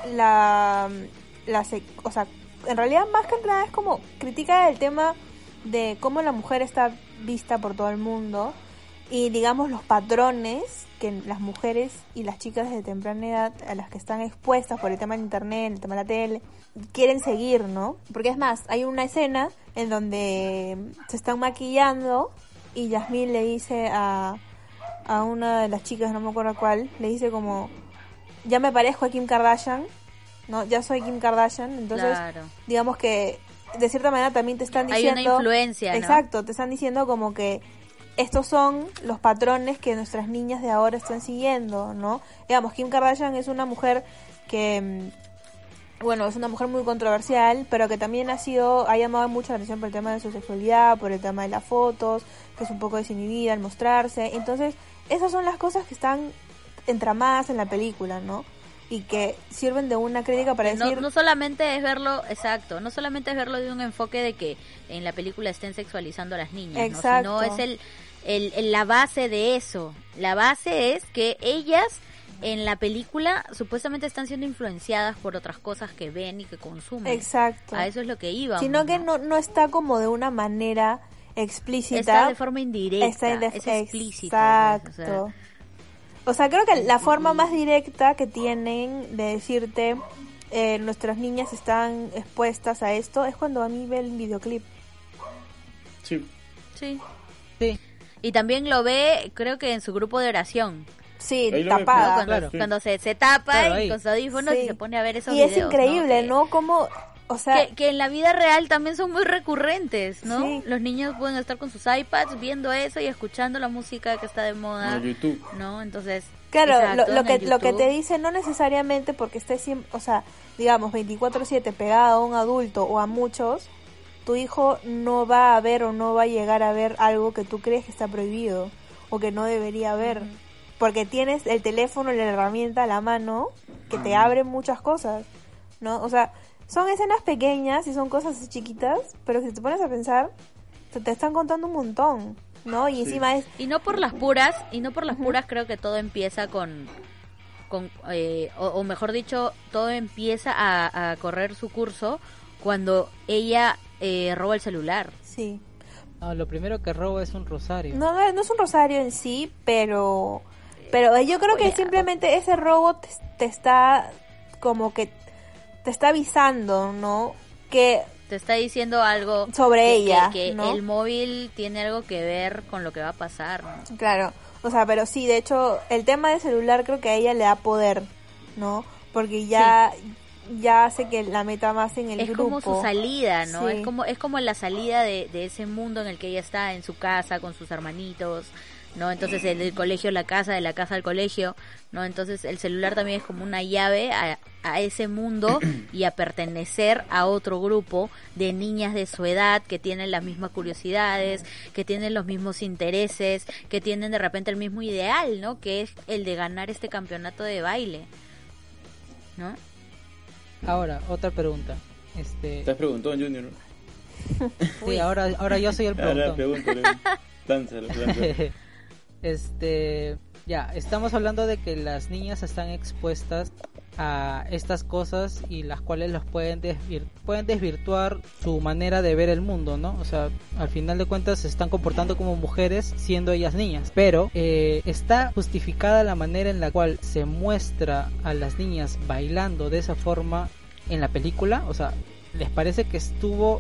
la, la o sea, en realidad más que nada es como critica el tema de cómo la mujer está vista por todo el mundo y digamos los patrones que las mujeres y las chicas de temprana edad a las que están expuestas por el tema de internet, el tema de la tele, quieren seguir, ¿no? Porque es más, hay una escena en donde se están maquillando y Yasmín le dice a, a una de las chicas, no me acuerdo cuál, le dice como, ya me parezco a Kim Kardashian, ¿no? Ya soy Kim Kardashian, entonces Claro. digamos que de cierta manera también te están diciendo... Hay una influencia, ¿no? Exacto, te están diciendo como que estos son los patrones que nuestras niñas de ahora están siguiendo, ¿no? Digamos, Kim Kardashian es una mujer que, bueno, es una mujer muy controversial, pero que también ha sido, ha llamado mucho la atención por el tema de su sexualidad, por el tema de las fotos, que es un poco desinhibida al mostrarse. Entonces, esas son las cosas que están entramadas en la película, ¿no? Y que sirven de una crítica para no, decir... No solamente es verlo, exacto, no solamente es verlo de un enfoque de que en la película estén sexualizando a las niñas, exacto. ¿no? Sino es el, el, el, la base de eso. La base es que ellas en la película supuestamente están siendo influenciadas por otras cosas que ven y que consumen. Exacto. A eso es lo que iba. Sino que no, no está como de una manera explícita. Está de forma indirecta, está de, es explícito. Exacto. Pues, o sea, O sea, creo que la forma más directa que tienen de decirte eh, nuestras niñas están expuestas a esto es cuando a mí ve el videoclip. Sí. Sí. Sí. Y también lo ve, creo que en su grupo de oración. Sí, Ahí lo tapada. ve, ¿no? Cuando, claro. cuando se, se tapa Claro, y ahí. con sus audífonos Sí. y se pone a ver esos y videos. es increíble, ¿no? ¿no? Como, o sea... Que, que en la vida real también son muy recurrentes, ¿no? Sí. Los niños pueden estar con sus iPads viendo eso y escuchando la música que está de moda, En YouTube. ¿no? Entonces, Claro, exacto, lo, lo en que el lo que YouTube. te dice no necesariamente porque estés siempre, o sea, digamos veinticuatro siete pegado a un adulto o a muchos, tu hijo no va a ver o no va a llegar a ver algo que tú crees que está prohibido o que no debería ver, uh-huh. porque tienes el teléfono, la herramienta a la mano que te abre muchas cosas, ¿no? O sea, son escenas pequeñas y son cosas así chiquitas, pero si te pones a pensar, te, te están contando un montón, ¿no? Y Sí. encima es... Y no por las puras, y no por las Ujú. puras creo que todo empieza con... con eh, o, o mejor dicho, todo empieza a, a correr su curso cuando ella eh, roba el celular. Sí. No, lo primero que roba es un rosario. No, no, no es un rosario en sí, pero pero yo creo que Oye, simplemente ese robo te, te está como que te está avisando, ¿no? Que Te está diciendo algo sobre que, ella, que, que ¿no? el móvil tiene algo que ver con lo que va a pasar, ¿no? Claro, o sea, pero sí, de hecho, el tema del celular creo que a ella le da poder, ¿no? Porque ya ya hace que la meta más en el es grupo. como su salida, ¿no? Sí. Es como es como la salida de, de ese mundo en el que ella está, en su casa, con sus hermanitos, ¿no? Entonces el del colegio a la casa, de la casa al colegio, ¿no? Entonces el celular también es como una llave a, a ese mundo y a pertenecer a otro grupo de niñas de su edad que tienen las mismas curiosidades, que tienen los mismos intereses, que tienen de repente el mismo ideal, ¿no? Que es el de ganar este campeonato de baile, ¿no? Ahora, otra pregunta. Este, ¿Te has preguntado, Junior? sí, ahora, ahora yo soy el Ahora preguntón. pregúntale. Lánzalo, lánzalo. Este, ya, estamos hablando de que las niñas están expuestas a estas cosas y las cuales los pueden desvir- pueden desvirtuar su manera de ver el mundo, ¿no? O sea, al final de cuentas se están comportando como mujeres siendo ellas niñas, pero eh, está justificada la manera en la cual se muestra a las niñas bailando de esa forma en la película. O sea, ¿les parece que estuvo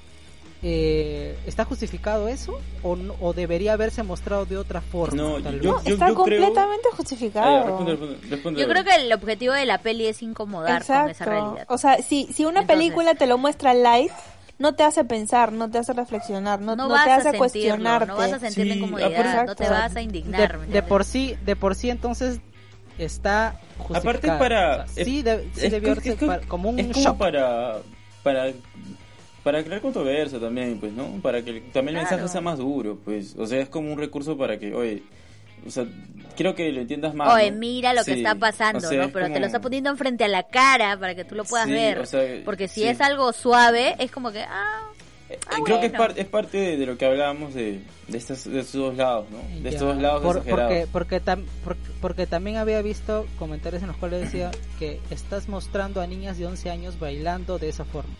eh, está justificado eso o, no- o debería haberse mostrado de otra forma? No, tal yo- vez? No, está creo- completamente Ah, ya, justificado. responde, responde, responde. Yo creo que el objetivo de la peli es incomodar con esa realidad. O sea, si, si una Entonces- película te lo muestra light, no te hace pensar, no te hace reflexionar, no, no, no vas te a hace sentirlo, cuestionarte. no vas a sentir la Sí, incomodidad, aparte- no te Exacto. vas a de, indignar. ¿me de entiendes? por sí de por sí entonces está justificada. Aparte para... O sea, sí, de- sí es- debió es- ser es- pa- como un es como shock. para... para para crear controversia también, pues, ¿no? Para que el- también el Claro. mensaje sea más duro, pues. O sea, es como un recurso para que, oye... O sea, quiero que lo entiendas más, Oye, ¿no? mira lo que Sí, está pasando, o sea, ¿no? es Pero te como- lo está poniendo enfrente a la cara para que tú lo puedas Sí, ver. o sea, Porque si sí. es algo suave, es como que, ah, Eh, Ah, Creo que es, bueno. par- es parte de, de lo que hablábamos de, de, estos, de estos dos lados, ¿no? De Ya, estos dos lados por- exagerados. porque porque, tam- porque porque también había visto comentarios en los cuales decía que estás mostrando a niñas de once años bailando de esa forma.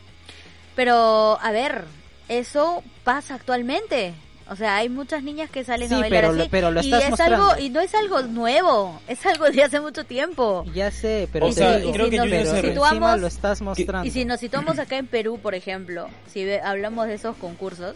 pero a ver, eso pasa actualmente. O sea, hay muchas niñas que salen Sí, a bailar pero así lo- pero lo y estás es mostrando. algo y no es algo nuevo, es algo de hace mucho tiempo. Ya sé, pero O te sea, digo, creo que si Junior nos se pero re- situamos- encima lo estás mostrando. Y si nos situamos acá en Perú, por ejemplo, si ve- hablamos de esos concursos,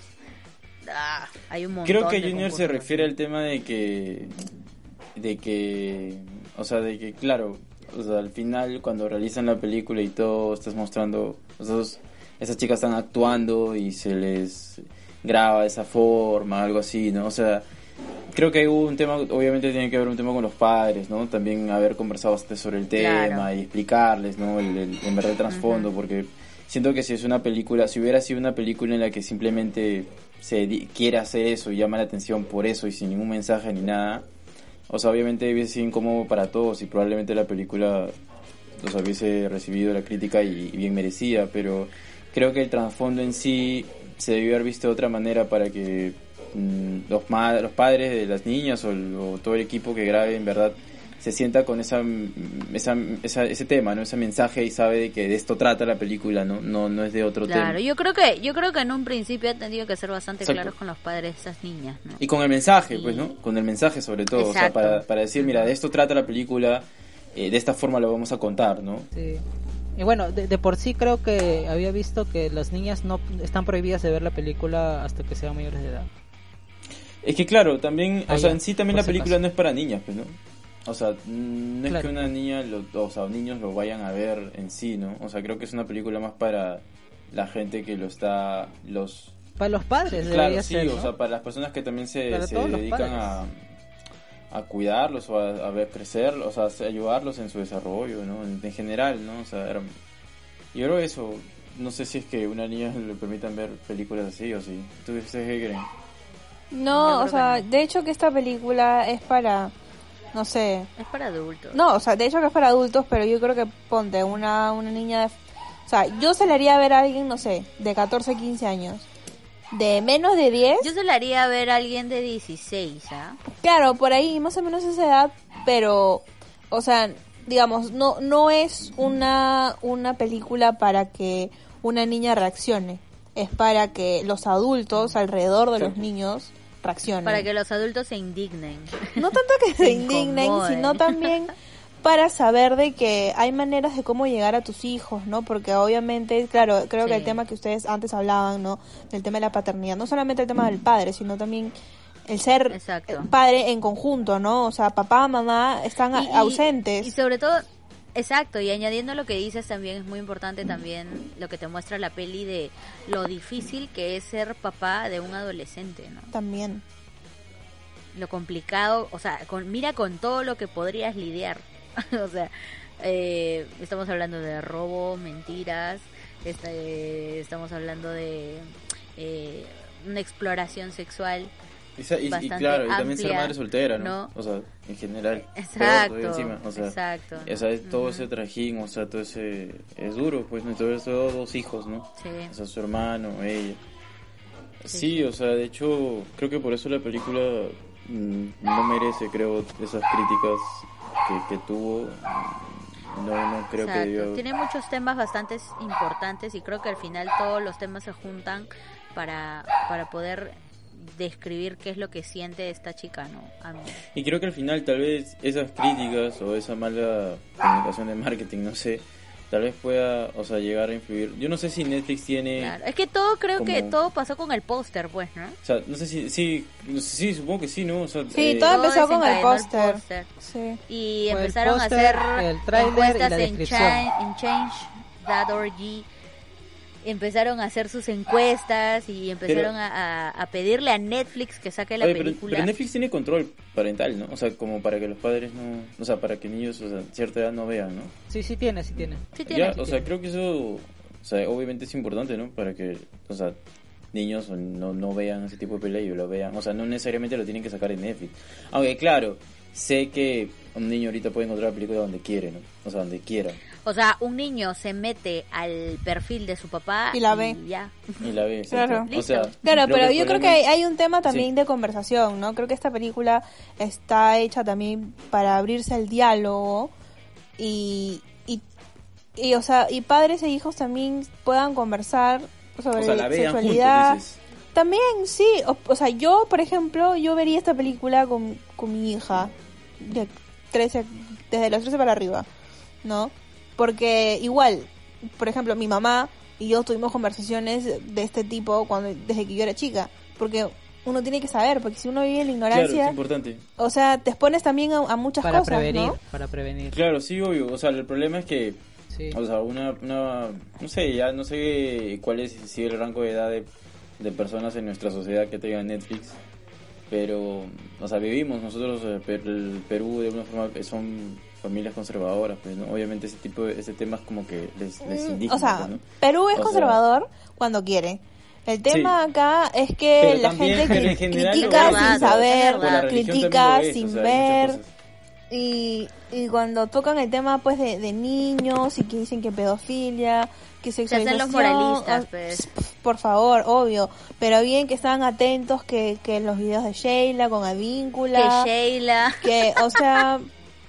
ah, hay un montón. Creo que de Junior se concursos refiere así. al tema de que... De que... O sea, de que, claro... O sea, al final, cuando realizan la película y todo, estás mostrando... Esos, esas chicas están actuando y se les graba de esa forma, algo así, ¿no? O sea... Creo que hubo un tema, obviamente tiene que haber un tema con los padres, ¿no? También haber conversado bastante sobre el tema Claro. y explicarles, ¿no? El, el, en verdad el trasfondo, Ujú. porque siento que si es una película, si hubiera sido una película en la que simplemente se di- quiere hacer eso y llama la atención por eso y sin ningún mensaje ni nada, o sea, obviamente hubiese sido incómodo para todos y probablemente la película, o sea, hubiese recibido la crítica y, y bien merecida, pero creo que el trasfondo en sí se debió haber visto de otra manera para que mm, los, ma- los padres de las niñas o, el- o todo el equipo que grabe en verdad se sienta con esa, mm, esa, esa ese tema, ¿no? Ese mensaje y sabe de que de esto trata la película, ¿no? No, no es de otro Claro, tema. yo creo que yo creo que en un principio han tenido que ser bastante Exacto. claros con los padres de esas niñas, ¿no? Y con el mensaje, Y- pues, ¿no? Con el mensaje sobre todo, o sea, Exacto. para, para decir, mira, de esto trata la película, eh, de esta forma lo vamos a contar, ¿no? Sí. Y bueno, de, de por sí creo que había visto que las niñas no están prohibidas de ver la película hasta que sean mayores de edad. Es que claro, también, Ah, o sea, ya, en sí también por la si película acaso. no es para niñas, pues, ¿no? O sea, mm, no es Claro. que una niña, lo, o sea, niños lo vayan a ver en sí, ¿no? O sea, creo que es una película más para la gente que lo está, los... Para los padres Claro, debería sí, ser, o ¿no? sea, para las personas que también se, Para se todos los dedican padres. a, a cuidarlos o a, a ver crecer, o sea, a ayudarlos en su desarrollo, ¿no? En, en general, ¿no? O sea, era- yo creo eso, no sé si es que una niña le permitan ver películas así o sí. ¿Tú ustedes qué creen? Yo No, creo o que sea, no. de hecho que esta película es para, no sé, Es para adultos. no, o sea, de hecho que es para adultos, pero yo creo que ponte una, una niña de, o sea, yo se le haría ver a alguien, no sé, de catorce, quince años, de menos de diez, Yo se la haría ver a alguien de dieciséis, ¿ah? claro, por ahí, más o menos esa edad, pero, o sea, digamos, no, no es una, una película para que una niña reaccione, es para que los adultos alrededor de Sí. los niños reaccionen. Para que los adultos se indignen. No tanto que se Se indignen, incomoden. sino también para saber de que hay maneras de cómo llegar a tus hijos, ¿no? Porque obviamente, claro, creo Sí. que el tema que ustedes antes hablaban, ¿no? Del tema de la paternidad, no solamente el tema del padre, sino también el ser Exacto. eh, padre en conjunto, ¿no? O sea, papá, mamá están a- Y- y- ausentes. Y sobre todo, exacto, y añadiendo lo que dices también es muy importante también lo que te muestra la peli de lo difícil que es ser papá de un adolescente, ¿no? También. Lo complicado, o sea, con, mira con todo lo que podrías lidiar. O sea, eh, estamos hablando de robo, mentiras, este, estamos hablando de eh, una exploración sexual Y, sa- y- y bastante claro, y también amplia, ser madre soltera, ¿no? ¿no? O sea, en general. Exacto, peor todavía encima, o sea, exacto, o sea, es todo Ujú. ese trajín, o sea, todo ese... Es duro, pues, ¿no? Todo eso, dos hijos, ¿no? Sí. O sea, su hermano, ella. Sí, Sí, sí. o sea, de hecho, creo que por eso la película mm, no merece, creo, esas críticas que, que tuvo. No, no creo Exacto. que debió... Tiene muchos temas bastante importantes y creo que al final todos los temas se juntan para, para poder describir qué es lo que siente esta chica, ¿no? A mí. Y creo que al final tal vez esas críticas o esa mala comunicación de marketing, no sé, tal vez pueda, o sea, llegar a influir. Yo no sé si Netflix tiene... Claro. Es que todo, creo como- que todo pasó con el póster, pues, ¿no? O sea, no sé si... Sí, no sé, sí, supongo que sí, ¿no? O sea, Sí, eh, todo empezó con el desencadenó póster. póster. Sí. Y Fue el empezaron póster, a hacer el tráiler y encuestas la en, descripción. Cha- en change punto org. Empezaron a hacer sus encuestas y empezaron Pero- a, a- a pedirle a Netflix que saque la Oye, pero, película. pero Netflix tiene control parental, ¿no? O sea, como para que los padres no... O sea, para que niños, o sea, cierta edad no vean, ¿no? Sí, sí tiene, sí tiene. Sí tiene. Ya, sí o sea, tiene. creo que eso, o sea, obviamente es importante, ¿no? Para que, o sea, niños no, no vean ese tipo de pelea y lo vean. O sea, no necesariamente lo tienen que sacar en Netflix. Aunque, claro, sé que un niño ahorita puede encontrar la película donde quiere, ¿no? O sea, donde quiera. O sea, un niño se mete al perfil de su papá Y la ve. ya. Y la ve. Claro. exacto. O sea, Claro, creo pero el yo creo que problema hay, es- hay un tema también Sí. de conversación, ¿no? Creo que esta película está hecha también para abrirse al diálogo y, y, y, o sea, y padres e hijos también puedan conversar sobre O sea, la vean sexualidad. juntos, dices. También, sí. O, o sea, yo, por ejemplo, yo vería esta película con, con mi hija de trece, desde los trece para arriba, ¿no? Porque igual, por ejemplo, mi mamá y yo tuvimos conversaciones de este tipo cuando desde que yo era chica. Porque uno tiene que saber, porque si uno vive en la Claro, es ignorancia, importante. o sea, te expones también a, a muchas Para cosas, prevenir, ¿no? para prevenir. Claro, sí, obvio. O sea, el problema es que, Sí. o sea, una, una, no sé, ya no sé cuál es si el rango de edad de, de personas en nuestra sociedad que tengan Netflix, pero, o sea, vivimos nosotros, eh, per- el Perú de alguna forma eh, son familias conservadoras, pues, ¿no? Obviamente ese tipo de, ese tema es como que les, les Mm, indigna, o sea, pues, ¿no? Perú es O sea- conservador cuando quiere. El tema acá es que Pero la también, gente pero en cri- general critica lo sin es, saber, es verdad. La religión critica también lo es, sin o sea, hay muchas ver. cosas. Y, y cuando tocan el tema pues de, de niños y que dicen que pedofilia, que Se sexualización, hacen los moralistas, o- pues. por favor, obvio, pero bien que estaban atentos que, que los videos de Sheila con Que Advíncula, Sheila. que, o sea,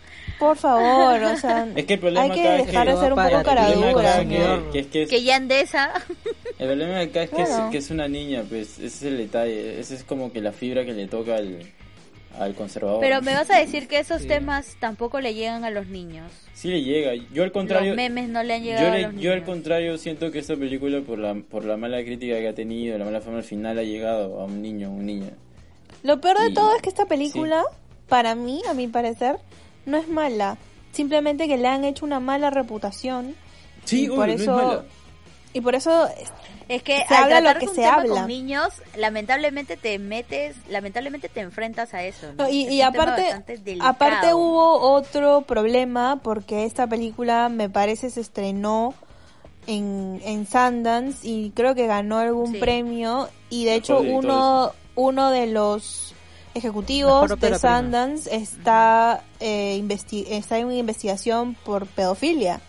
por favor, o sea, Es que el problema hay que acá es dejar que- de ser un Para poco el El problema caradura, acá es señor. que, que es que es- Que Yandesa. el problema acá es que, Claro. es que es una niña, pues ese es el detalle, ese es como que la fibra que le toca al, al conservador. Pero me vas a decir que esos Sí. temas tampoco le llegan a los niños. Sí le llega. Yo al contrario, Los memes no le han llegado yo, a le- los niños. yo al contrario siento que esta película por la por la mala crítica que ha tenido, la mala fama al final ha llegado a un niño, una niña. Lo peor de Y- todo es que esta película, para mí, a mi parecer, no es mala. Simplemente que le han hecho una mala reputación. Sí, y obvio, por no es eso mala. Y por eso, Es que Se al habla lo tratar que un se tema habla. con niños, lamentablemente te metes, lamentablemente te enfrentas a eso. ¿no? no, y, Es y un tema aparte, bastante delicado. aparte hubo otro problema porque esta película me parece se estrenó en, en Sundance y creo que ganó algún Sí. premio y de Mejor hecho director, uno uno de los ejecutivos Mejor de ópera prima. Sundance está eh, investi- está en investigación por pedofilia.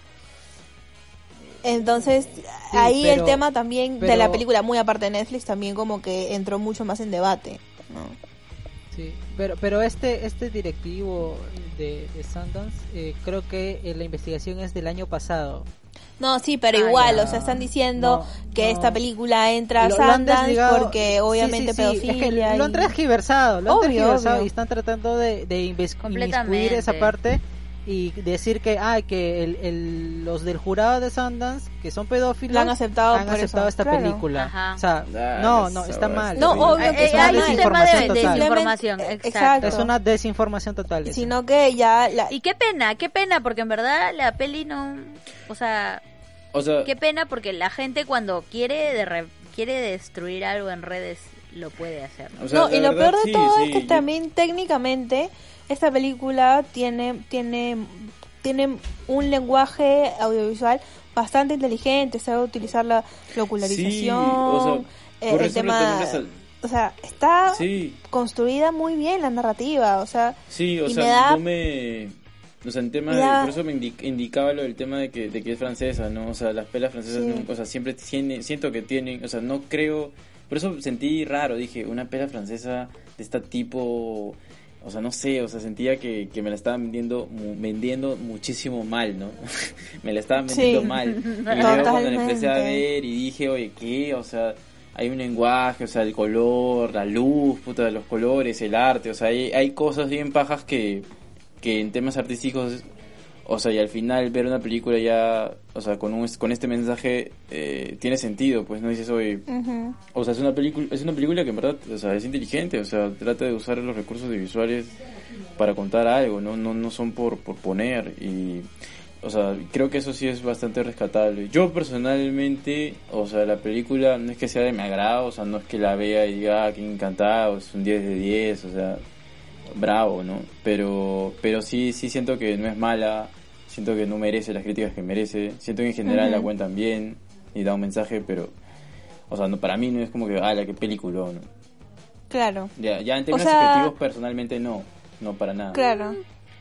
Entonces, ahí pero- el tema también de pero- la película, muy aparte de Netflix, también como que entró mucho más en debate, ¿no? Sí, pero pero este este directivo de, de Sundance, eh, creo que eh, la investigación es del año pasado. No, sí, pero Ah, igual, ya. o sea, están diciendo No, que no. esta película entra a Lo- lo han Sundance desligado- porque obviamente sí, sí, sí, es que pedofilia. lo han y- transgiversado, lo han Obvio, transgiversado obvio. y están tratando de, de inves- Completamente. inmiscuir esa parte y decir que ah, que el, el- los del jurado de Sundance, que son pedófilos, Lo han aceptado han por aceptado eso, esta claro. película. Ajá. O sea, Ah, no, esa no, está vaina mal. es No, terrible. obvio que Eh, es una hay un tema desinformación de total. desinformación, Simplemente- exacto. Es una desinformación total. eso. Sino que ya... La... Y qué pena, qué pena, porque en verdad la peli no... O sea, O sea, qué pena porque la gente cuando quiere de re- quiere destruir algo en redes lo puede hacer. ¿no? o sea, No, la y lo verdad, peor de sí, todo sí, es que yo- también técnicamente esta película tiene tiene tiene un lenguaje audiovisual bastante inteligente, sabe utilizar la, la ocularización, Sí, o sea, eh, por el eso tema también resal- o sea, está Sí, construida muy bien la narrativa, o sea, sí, o y sea, me da- no me... O sea, en temas me de, da- por eso me indi- indicaba lo del tema de que, de que es francesa, ¿no? O sea, las pelas francesas, Sí. no- o sea, siempre tienen, siento que tienen, o sea, no creo, por eso sentí raro, dije, una pela francesa de este tipo, o sea, no sé, o sea, sentía que, que me la estaban vendiendo, mu- vendiendo muchísimo mal, ¿no? Me la estaban vendiendo Sí. mal. Y luego cuando la empecé a Totalmente. ver y dije, oye, ¿qué? O sea, hay un lenguaje, o sea, el color, la luz, puta, los colores, el arte, o sea, hay, hay cosas bien pajas que, que en temas artísticos, o sea, y al final ver una película ya, o sea, con un, con este mensaje eh, tiene sentido, pues no dices, oye, Ujú. o sea, es una película, es una película que en verdad, o sea, es inteligente, o sea, trata de usar los recursos visuales para contar algo, no, no, no son por, por poner y, o sea, creo que eso sí es bastante rescatable. Yo personalmente, o sea, la película no es que sea de mi agrado, o sea, no es que la vea y diga, ah, qué encantado, es un diez de diez, o sea, bravo, ¿no? Pero, pero sí, sí siento que no es mala, siento que no merece las críticas que merece, siento que en general Ujú. la cuentan bien y da un mensaje, pero, o sea, no, para mí no es como que, ah, la que película, ¿no? Claro, Ya, ya en términos sea- objetivos personalmente no, no para nada. claro.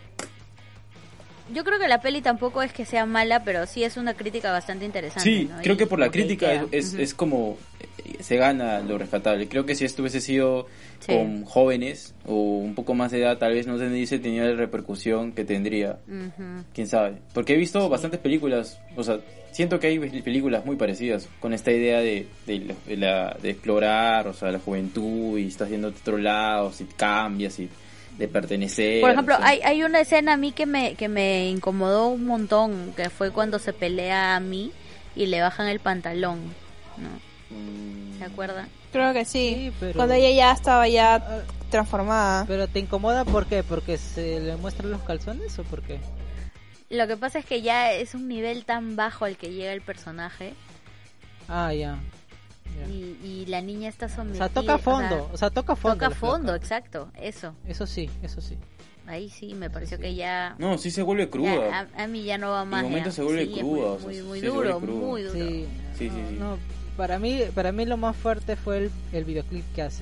Yo creo que la peli tampoco es que sea mala, pero sí es una crítica bastante interesante. Sí, ¿no? creo Y que por la como que ahí crítica es, queda. es, Ujú. es como eh, se gana lo rescatable. Creo que si esto hubiese sido Sí. con jóvenes o un poco más de edad, tal vez no se tenía la repercusión que tendría. Ujú. Quién sabe. Porque he visto bastantes películas, o sea, siento que hay películas muy parecidas con esta idea de, de, de la, de explorar, o sea, la juventud y estás yendo a otro lado, si cambias y de pertenecer. Por ejemplo, o sea. hay, hay una escena a mí que me, que me incomodó un montón, que fue cuando se pelea a mí y le bajan el pantalón, ¿no? Mm, ¿Se acuerdan? Creo que sí, Sí, pero- cuando ella ya estaba ya transformada. ¿Pero te incomoda por qué? ¿Porque se le muestran los calzones o por qué? Lo que pasa es que ya es un nivel tan bajo al que llega el personaje Ah, ya. Ya. y, y la niña está O sometida. sea, toca fondo, o o sea, toca sea, fondo. toca la fondo, flaca. exacto, eso. Eso sí, eso sí. Ahí sí, me pareció Sí. que ya... No, sí se vuelve cruda. ya, a, a mí ya no va más. momentos ya. se vuelve Sí, es cruda, muy, o sea, muy, sí muy se vuelve duro, cruda. muy duro. Sí, Sí, no, sí, sí. no, para mí, para mí lo más fuerte fue el, el videoclip que hacen.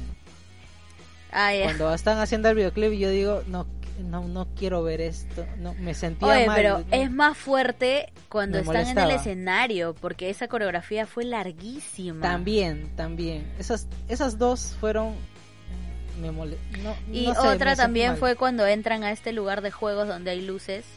Ah, ya. Cuando están haciendo el videoclip yo digo, no, no, no quiero ver esto, no, me sentía Oye, mal. pero no. es más fuerte cuando Me están en el molestaba. escenario, porque esa coreografía fue larguísima. También, también. Esas, esas dos fueron, me mole... no, Y no sé, me otra sentí también mal. fue cuando entran a este lugar de juegos donde hay luces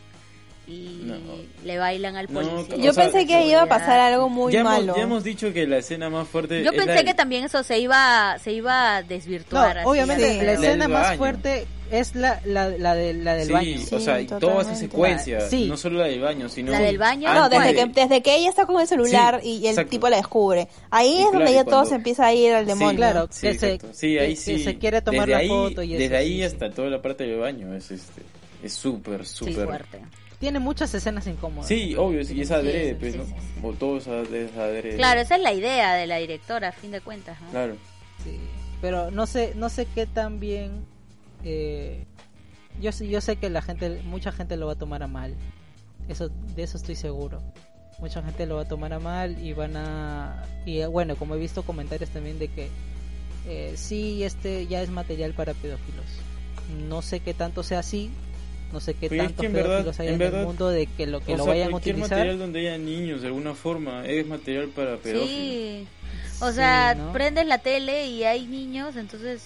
y No. le bailan al No, policía. o Yo sea, pensé que iba a pasar algo muy ya, malo. hemos, ya hemos dicho que la escena más fuerte. Yo es la pensé del- que también eso se iba se iba a No, desvirtuar. así, obviamente Sí. la La escena del más baño. fuerte es la, la, la, de, la del sí, baño. o sea, Sí, y toda esa totalmente. secuencia, Sí. no solo la del baño, sino La del baño, No, antes desde de- que, desde que ella está con el celular Sí, y el exacto. tipo la descubre. Ahí Y es donde claro, ya y todo cuando- se empieza a ir al Sí, demonio. claro. Sí, que se- exacto. Sí, ahí que- sí. que se quiere tomar desde la ahí, foto y eso, desde ahí sí, sí. hasta toda la parte del baño es este es súper sí, súper fuerte. Tiene muchas escenas incómodas. Sí, obvio, sí, es adrede, sí, pues, sí, ¿no? sí, sí. O todo es ad- es adrede. Claro, esa es la idea de la directora, a fin de cuentas, ¿no? Claro. Sí, pero no sé, no sé qué tan bien. Eh, yo sé- yo sé que la gente, mucha gente lo va a tomar a mal. Eso, de eso estoy seguro. Mucha gente lo va a tomar a mal y van a, y eh, bueno, como he visto comentarios también de que eh, sí, este ya es material para pedófilos. No sé qué tanto sea así. No sé qué Pero es tantos que en verdad- pedófilos hay en en, verdad, el mundo de que lo que o lo sea, vayan a cualquier utilizar. material donde haya niños de alguna forma es material para pedófilos. Sí. O Sí, sea, ¿no? prendes la tele y hay niños, entonces...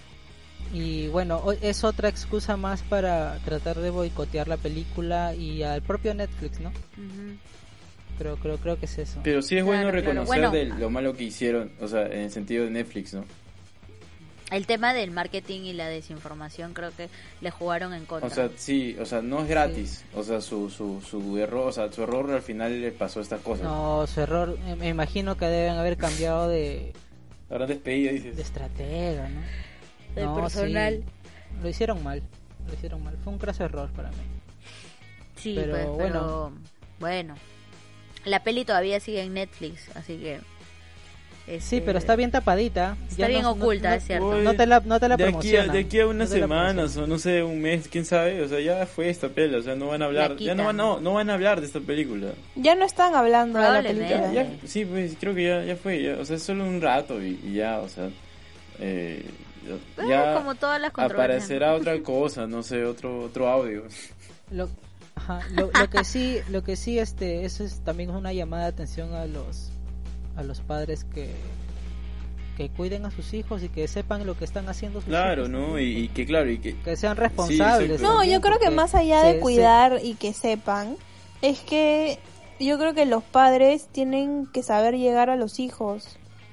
Y bueno, o- es otra excusa más para tratar de boicotear la película y al propio Netflix, ¿no? ujú. Creo, creo, creo que es eso. Pero sí es bueno Claro, claro. reconocer Bueno, de lo malo que hicieron, o sea, en el sentido de Netflix, ¿no? El tema del marketing y la desinformación creo que le jugaron en contra. O sea, sí, o sea, no es gratis, o sea, su, su, su error, o sea, su error al final le pasó estas cosas. No, su error, eh, me imagino que deben haber cambiado de, Ahora despedida, dices. de estratega, ¿no? De No, personal. sí, lo hicieron mal, lo hicieron mal. Fue un craso error para mí. Sí, pero pues, bueno. pero bueno. La peli todavía sigue en Netflix, así que... Sí, este, pero está bien tapadita. Está Ya bien no- no- oculta, no- es cierto. Oye, No te la, no te la de aquí, a, promocionan. de aquí a unas No te la semanas o no sé, un mes, quién sabe, o sea, ya fue esta peli, o sea, no van a hablar, ya no van, no, no van a hablar de esta película. Ya no están hablando de la Probablemente. película. Ya, ya, sí, pues creo que ya, ya fue, ya, o sea, es solo un rato y, y ya, o sea, eh, Eh, ya como todas las controversias. aparecerá otra cosa, no sé, otro otro audio. Lo, ajá, lo, lo que sí, lo que sí, este, eso es también una llamada de atención a los, a los padres que, que cuiden a sus hijos y que sepan lo que están haciendo sus Claro, hijos. ¿no? Y, y que claro, y que Que sean responsables. exacto. No, también, yo creo que porque más allá se- de se- cuidar y que sepan, es que yo creo que los padres tienen que saber llegar a los hijos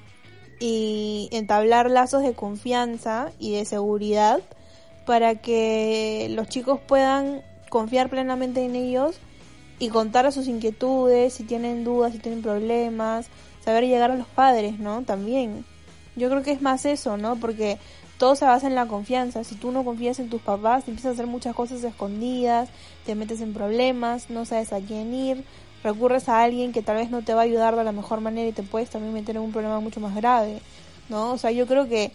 y entablar lazos de confianza y de seguridad para que los chicos puedan confiar plenamente en ellos y contar a sus inquietudes, si tienen dudas, si tienen problemas, saber llegar a los padres, ¿no? También. Yo creo que es más eso, ¿no? Porque todo se basa en la confianza. Si tú no confías en tus papás, te empiezas a hacer muchas cosas escondidas, te metes en problemas, no sabes a quién ir, recurres a alguien que tal vez no te va a ayudar de la mejor manera y te puedes también meter en un problema mucho más grave, ¿no? O sea, yo creo que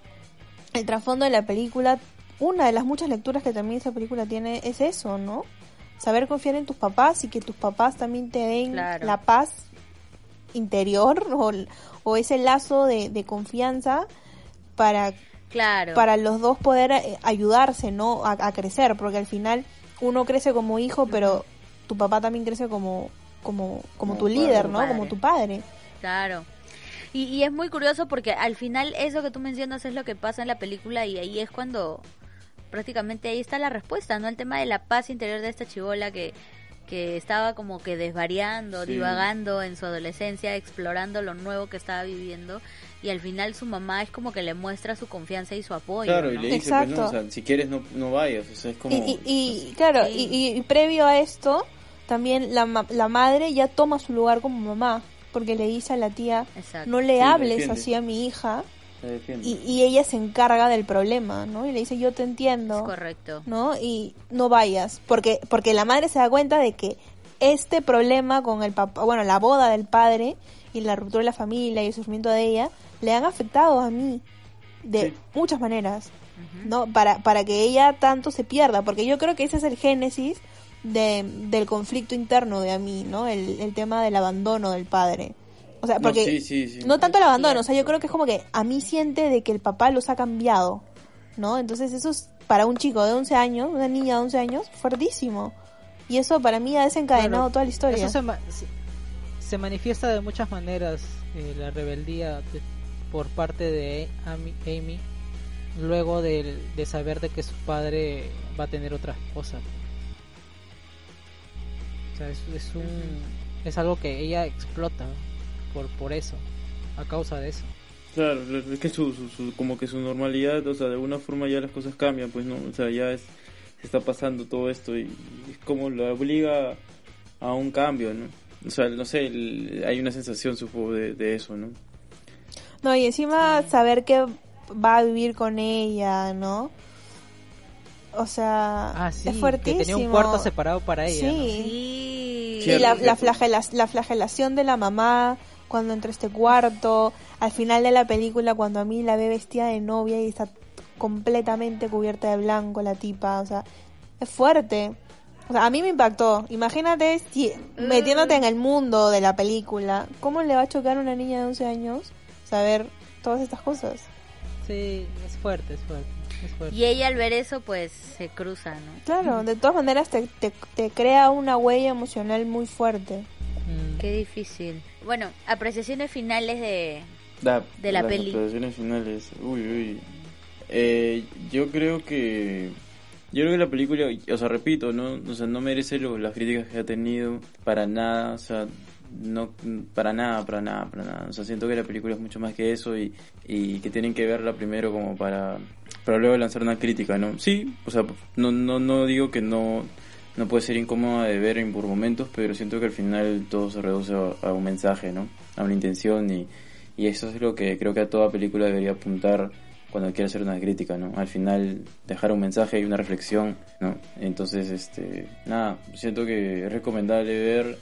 el trasfondo de la película, una de las muchas lecturas que también esa película tiene es eso, ¿no? Saber confiar en tus papás y que tus papás también te den Claro. la paz interior o, o ese lazo de, de confianza para Claro. para los dos poder eh, ayudarse, ¿no? A, a crecer, porque al final uno crece como hijo, pero tu papá también crece como como como Como tu padre. líder, ¿no? Padre. Como tu padre. Claro. Y, y es muy curioso porque al final eso que tú mencionas es lo que pasa en la película y ahí es cuando prácticamente ahí está la respuesta, ¿no? El tema de la paz interior de esta chibola que, que estaba como que desvariando, Sí. divagando en su adolescencia, explorando lo nuevo que estaba viviendo y al final su mamá es como que le muestra su confianza y su apoyo, claro, y ¿no? le dice, pues, no, Exacto. o sea, si quieres no, no vayas, o sea, es como... Y, y, y, claro, Sí. y, y- y previo a esto, también la, ma- la madre ya toma su lugar como mamá, porque le dice a la tía, Exacto. no le Sí, la hables defiende. así a mi hija, se defiende. y, y ella se encarga del problema, ¿no? Y le dice, yo te entiendo. Es correcto. ¿No? Y no vayas, porque porque la madre se da cuenta de que este problema con el papá, bueno, la boda del padre y la ruptura de la familia y el sufrimiento de ella le han afectado a mí de Sí. muchas maneras, Ujú. ¿no? Para para que ella tanto se pierda, porque yo creo que ese es el génesis de, del conflicto interno de a mí, ¿no? El, el tema del abandono del padre. O sea, No, porque sí, sí, sí. no tanto el abandono, Cierto. o sea, yo creo que es como que a mí siente de que el papá los ha cambiado, ¿no? Entonces eso es para un chico de once años, una niña de once años, fuertísimo. Y eso para mí ha desencadenado Claro, toda la historia. Eso se, ma- se, se manifiesta de muchas maneras, eh, la rebeldía de- por parte de Amy, Amy luego de, de saber de que su padre va a tener otra esposa. O sea, es, es un es algo que ella explota por por eso, a causa de eso. Claro, es que su, su, su- como que su normalidad, o sea, de alguna forma ya las cosas cambian, pues, ¿no? O sea, ya es, se está pasando todo esto y es como lo obliga a un cambio, ¿no? O sea, no sé, el- hay una sensación, supongo, de, de eso, ¿no? No, y encima saber que va a vivir con ella, ¿no? O sea, Ah, sí, es que fuertísimo. tenía un cuarto separado para ella. ¿no? Sí. Sí. Y Cierto, la, la, cierto. flagela- la flagelación de la mamá cuando entra a este cuarto, al final de la película cuando a mí la ve vestida de novia y está completamente cubierta de blanco la tipa, o sea, es fuerte. O sea, a mí me impactó. Imagínate si metiéndote en el mundo de la película, ¿cómo le va a chocar a una niña de once años saber todas estas cosas? Sí, es fuerte, es fuerte, es fuerte. Y ella al ver eso pues se cruza, ¿no? Claro, de todas maneras te, te, te crea una huella emocional muy fuerte. Mm. Qué difícil. Bueno, apreciaciones finales de... La- De la las peli. actuaciones finales, uy, uy. Eh, yo creo que... Yo creo que la película, o sea, repito, no, o sea, no merece lo- las críticas que ha tenido para nada, o sea, no, para nada, para nada, para nada. O sea, siento que la película es mucho más que eso y, y que tienen que verla primero como para, para luego lanzar una crítica, ¿no? Sí, o sea, no, no, no digo que no, no puede ser incómoda de ver en por momentos, pero siento que al final todo se reduce a, a un mensaje, ¿no? A una intención y, y eso es lo que creo que a toda película debería apuntar cuando quiere hacer una crítica, ¿no? Al final dejar un mensaje y una reflexión, ¿no? Entonces, este, nada, siento que es recomendable ver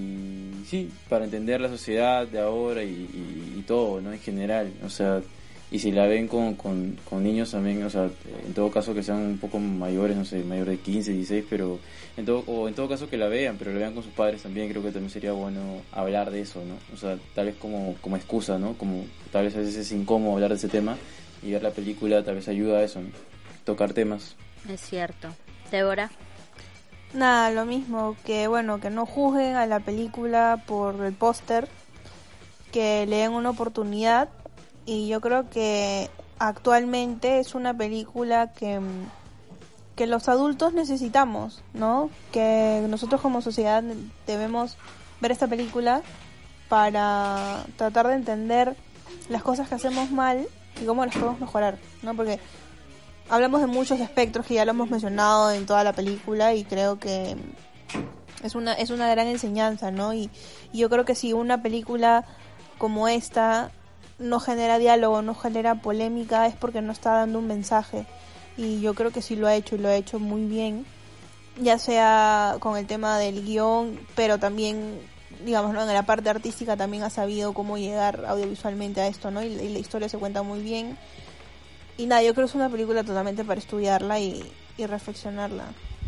y sí, para entender la sociedad de ahora y, y, y todo, ¿no? En general, o sea, Y si la ven con, con, con niños también, o sea, en todo caso que sean un poco mayores, no sé, mayor de quince, dieciséis, pero en todo, o en todo caso que la vean, pero la vean con sus padres también, creo que también sería bueno hablar de eso, ¿no? O sea, tal vez como, como excusa, ¿no? Como tal vez a veces es incómodo hablar de ese tema y ver la película tal vez ayuda a eso, ¿no? Tocar temas. Es cierto. Débora. Nada, lo mismo, que bueno, que no juzguen a la película por el póster, que le den una oportunidad. Y yo creo que actualmente es una película que, que los adultos necesitamos, ¿no? Que nosotros como sociedad debemos ver esta película para tratar de entender las cosas que hacemos mal y cómo las podemos mejorar, ¿no? Porque hablamos de muchos espectros que ya lo hemos mencionado en toda la película y creo que es una es una gran enseñanza, ¿no? Y, y yo creo que si una película como esta no genera diálogo, no genera polémica, es porque no está dando un mensaje. Y yo creo que sí lo ha hecho y lo ha hecho muy bien, ya sea con el tema del guión, pero también, digamos, ¿no? En la parte artística también ha sabido cómo llegar audiovisualmente a esto, ¿no? Y, y la historia se cuenta muy bien. Y nada, yo creo que es una película totalmente para estudiarla y, y reflexionarla.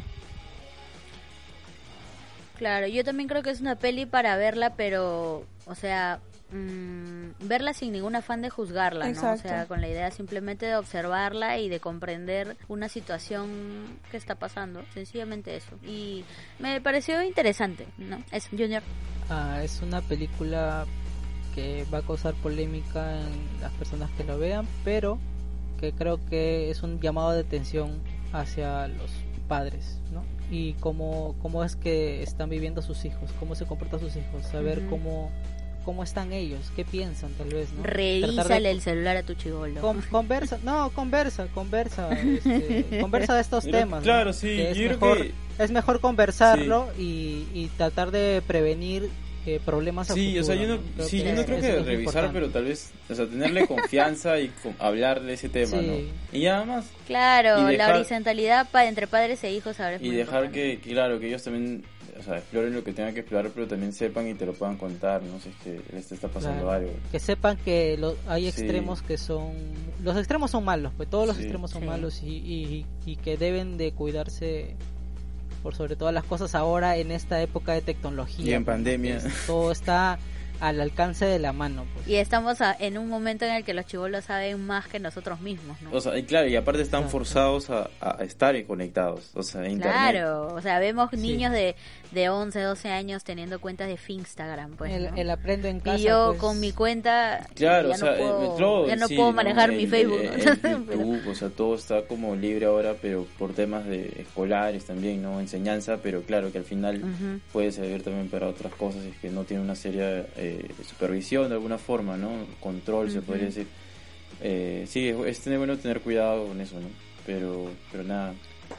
Claro, yo también creo que es una peli para verla, pero, o sea, mmm, verla sin ningún afán de juzgarla, ¿no? Exacto. O sea, con la idea simplemente de observarla y de comprender una situación que está pasando, sencillamente eso. Y me pareció interesante, ¿no? Eso, Junior. Ah, es una película que va a causar polémica en las personas que lo vean, pero que creo que es un llamado de atención hacia los padres, ¿no? Y cómo, cómo es que están viviendo sus hijos, cómo se comportan sus hijos, saber uh-huh. cómo cómo están ellos, qué piensan tal vez, ¿no? Revísale de... el celular a tu chibolo. Con, conversa, no, conversa, conversa, este, conversa de estos Mira, temas. Claro, ¿no? sí, Que es yo mejor, creo que... es mejor conversarlo sí. y, y tratar de prevenir eh, problemas a sí, futuro, o sea, yo no, ¿no? sí, que yo no creo eso que es revisar, importante. pero tal vez, o sea, tenerle confianza y con, hablar de ese tema, sí. ¿no? Y nada más. Claro, y dejar, la horizontalidad pa, entre padres e hijos ahora es y muy dejar importante. que, claro, que ellos también, o sea, exploren lo que tengan que explorar, pero también sepan y te lo puedan contar, no sé, si es que les está pasando claro. algo. Que sepan que lo, hay extremos sí. que son, los extremos son malos, pues todos los sí. extremos son sí. malos y, y, y que deben de cuidarse por sobre todas las cosas ahora en esta época de tecnología. Y en pandemia. Pues, todo está al alcance de la mano. Pues. Y estamos a, en un momento en el que los chibolos saben más que nosotros mismos, ¿no? O sea, y claro, y aparte están claro. forzados a, a estar conectados, o sea, a internet. Claro, o sea, vemos sí. niños de, de once, doce años teniendo cuentas de Finstagram, pues, el, ¿no? el aprendo en casa. Y yo pues, con mi cuenta Claro, ya o sea, no puedo, todo, ya no sí, puedo ¿no? manejar el, mi Facebook. el, el YouTube, o sea, todo está como libre ahora, pero por temas de escolares también, ¿no? Enseñanza, pero claro que al final uh-huh. puede servir también para otras cosas, es que no tiene una seria eh, supervisión de alguna forma, ¿no? Control, uh-huh. se podría decir. Eh, sí, es, es bueno tener cuidado con eso, ¿no? Pero, pero nada.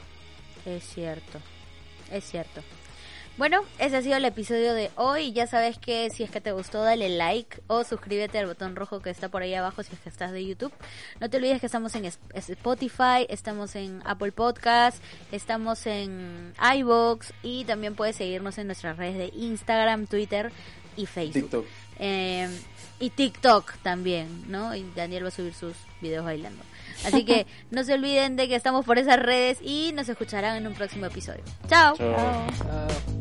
Es cierto, es cierto. Bueno, ese ha sido el episodio de hoy. Ya sabes que si es que te gustó, dale like o suscríbete al botón rojo que está por ahí abajo si es que estás de YouTube. No te olvides que estamos en Spotify, estamos en Apple Podcast, estamos en iVoox y también puedes seguirnos en nuestras redes de Instagram, Twitter y Facebook. TikTok. Eh, y TikTok también, ¿no? Y Daniel va a subir sus videos bailando. Así que no se olviden de que estamos por esas redes y nos escucharán en un próximo episodio. ¡Chao! Chao. Chao.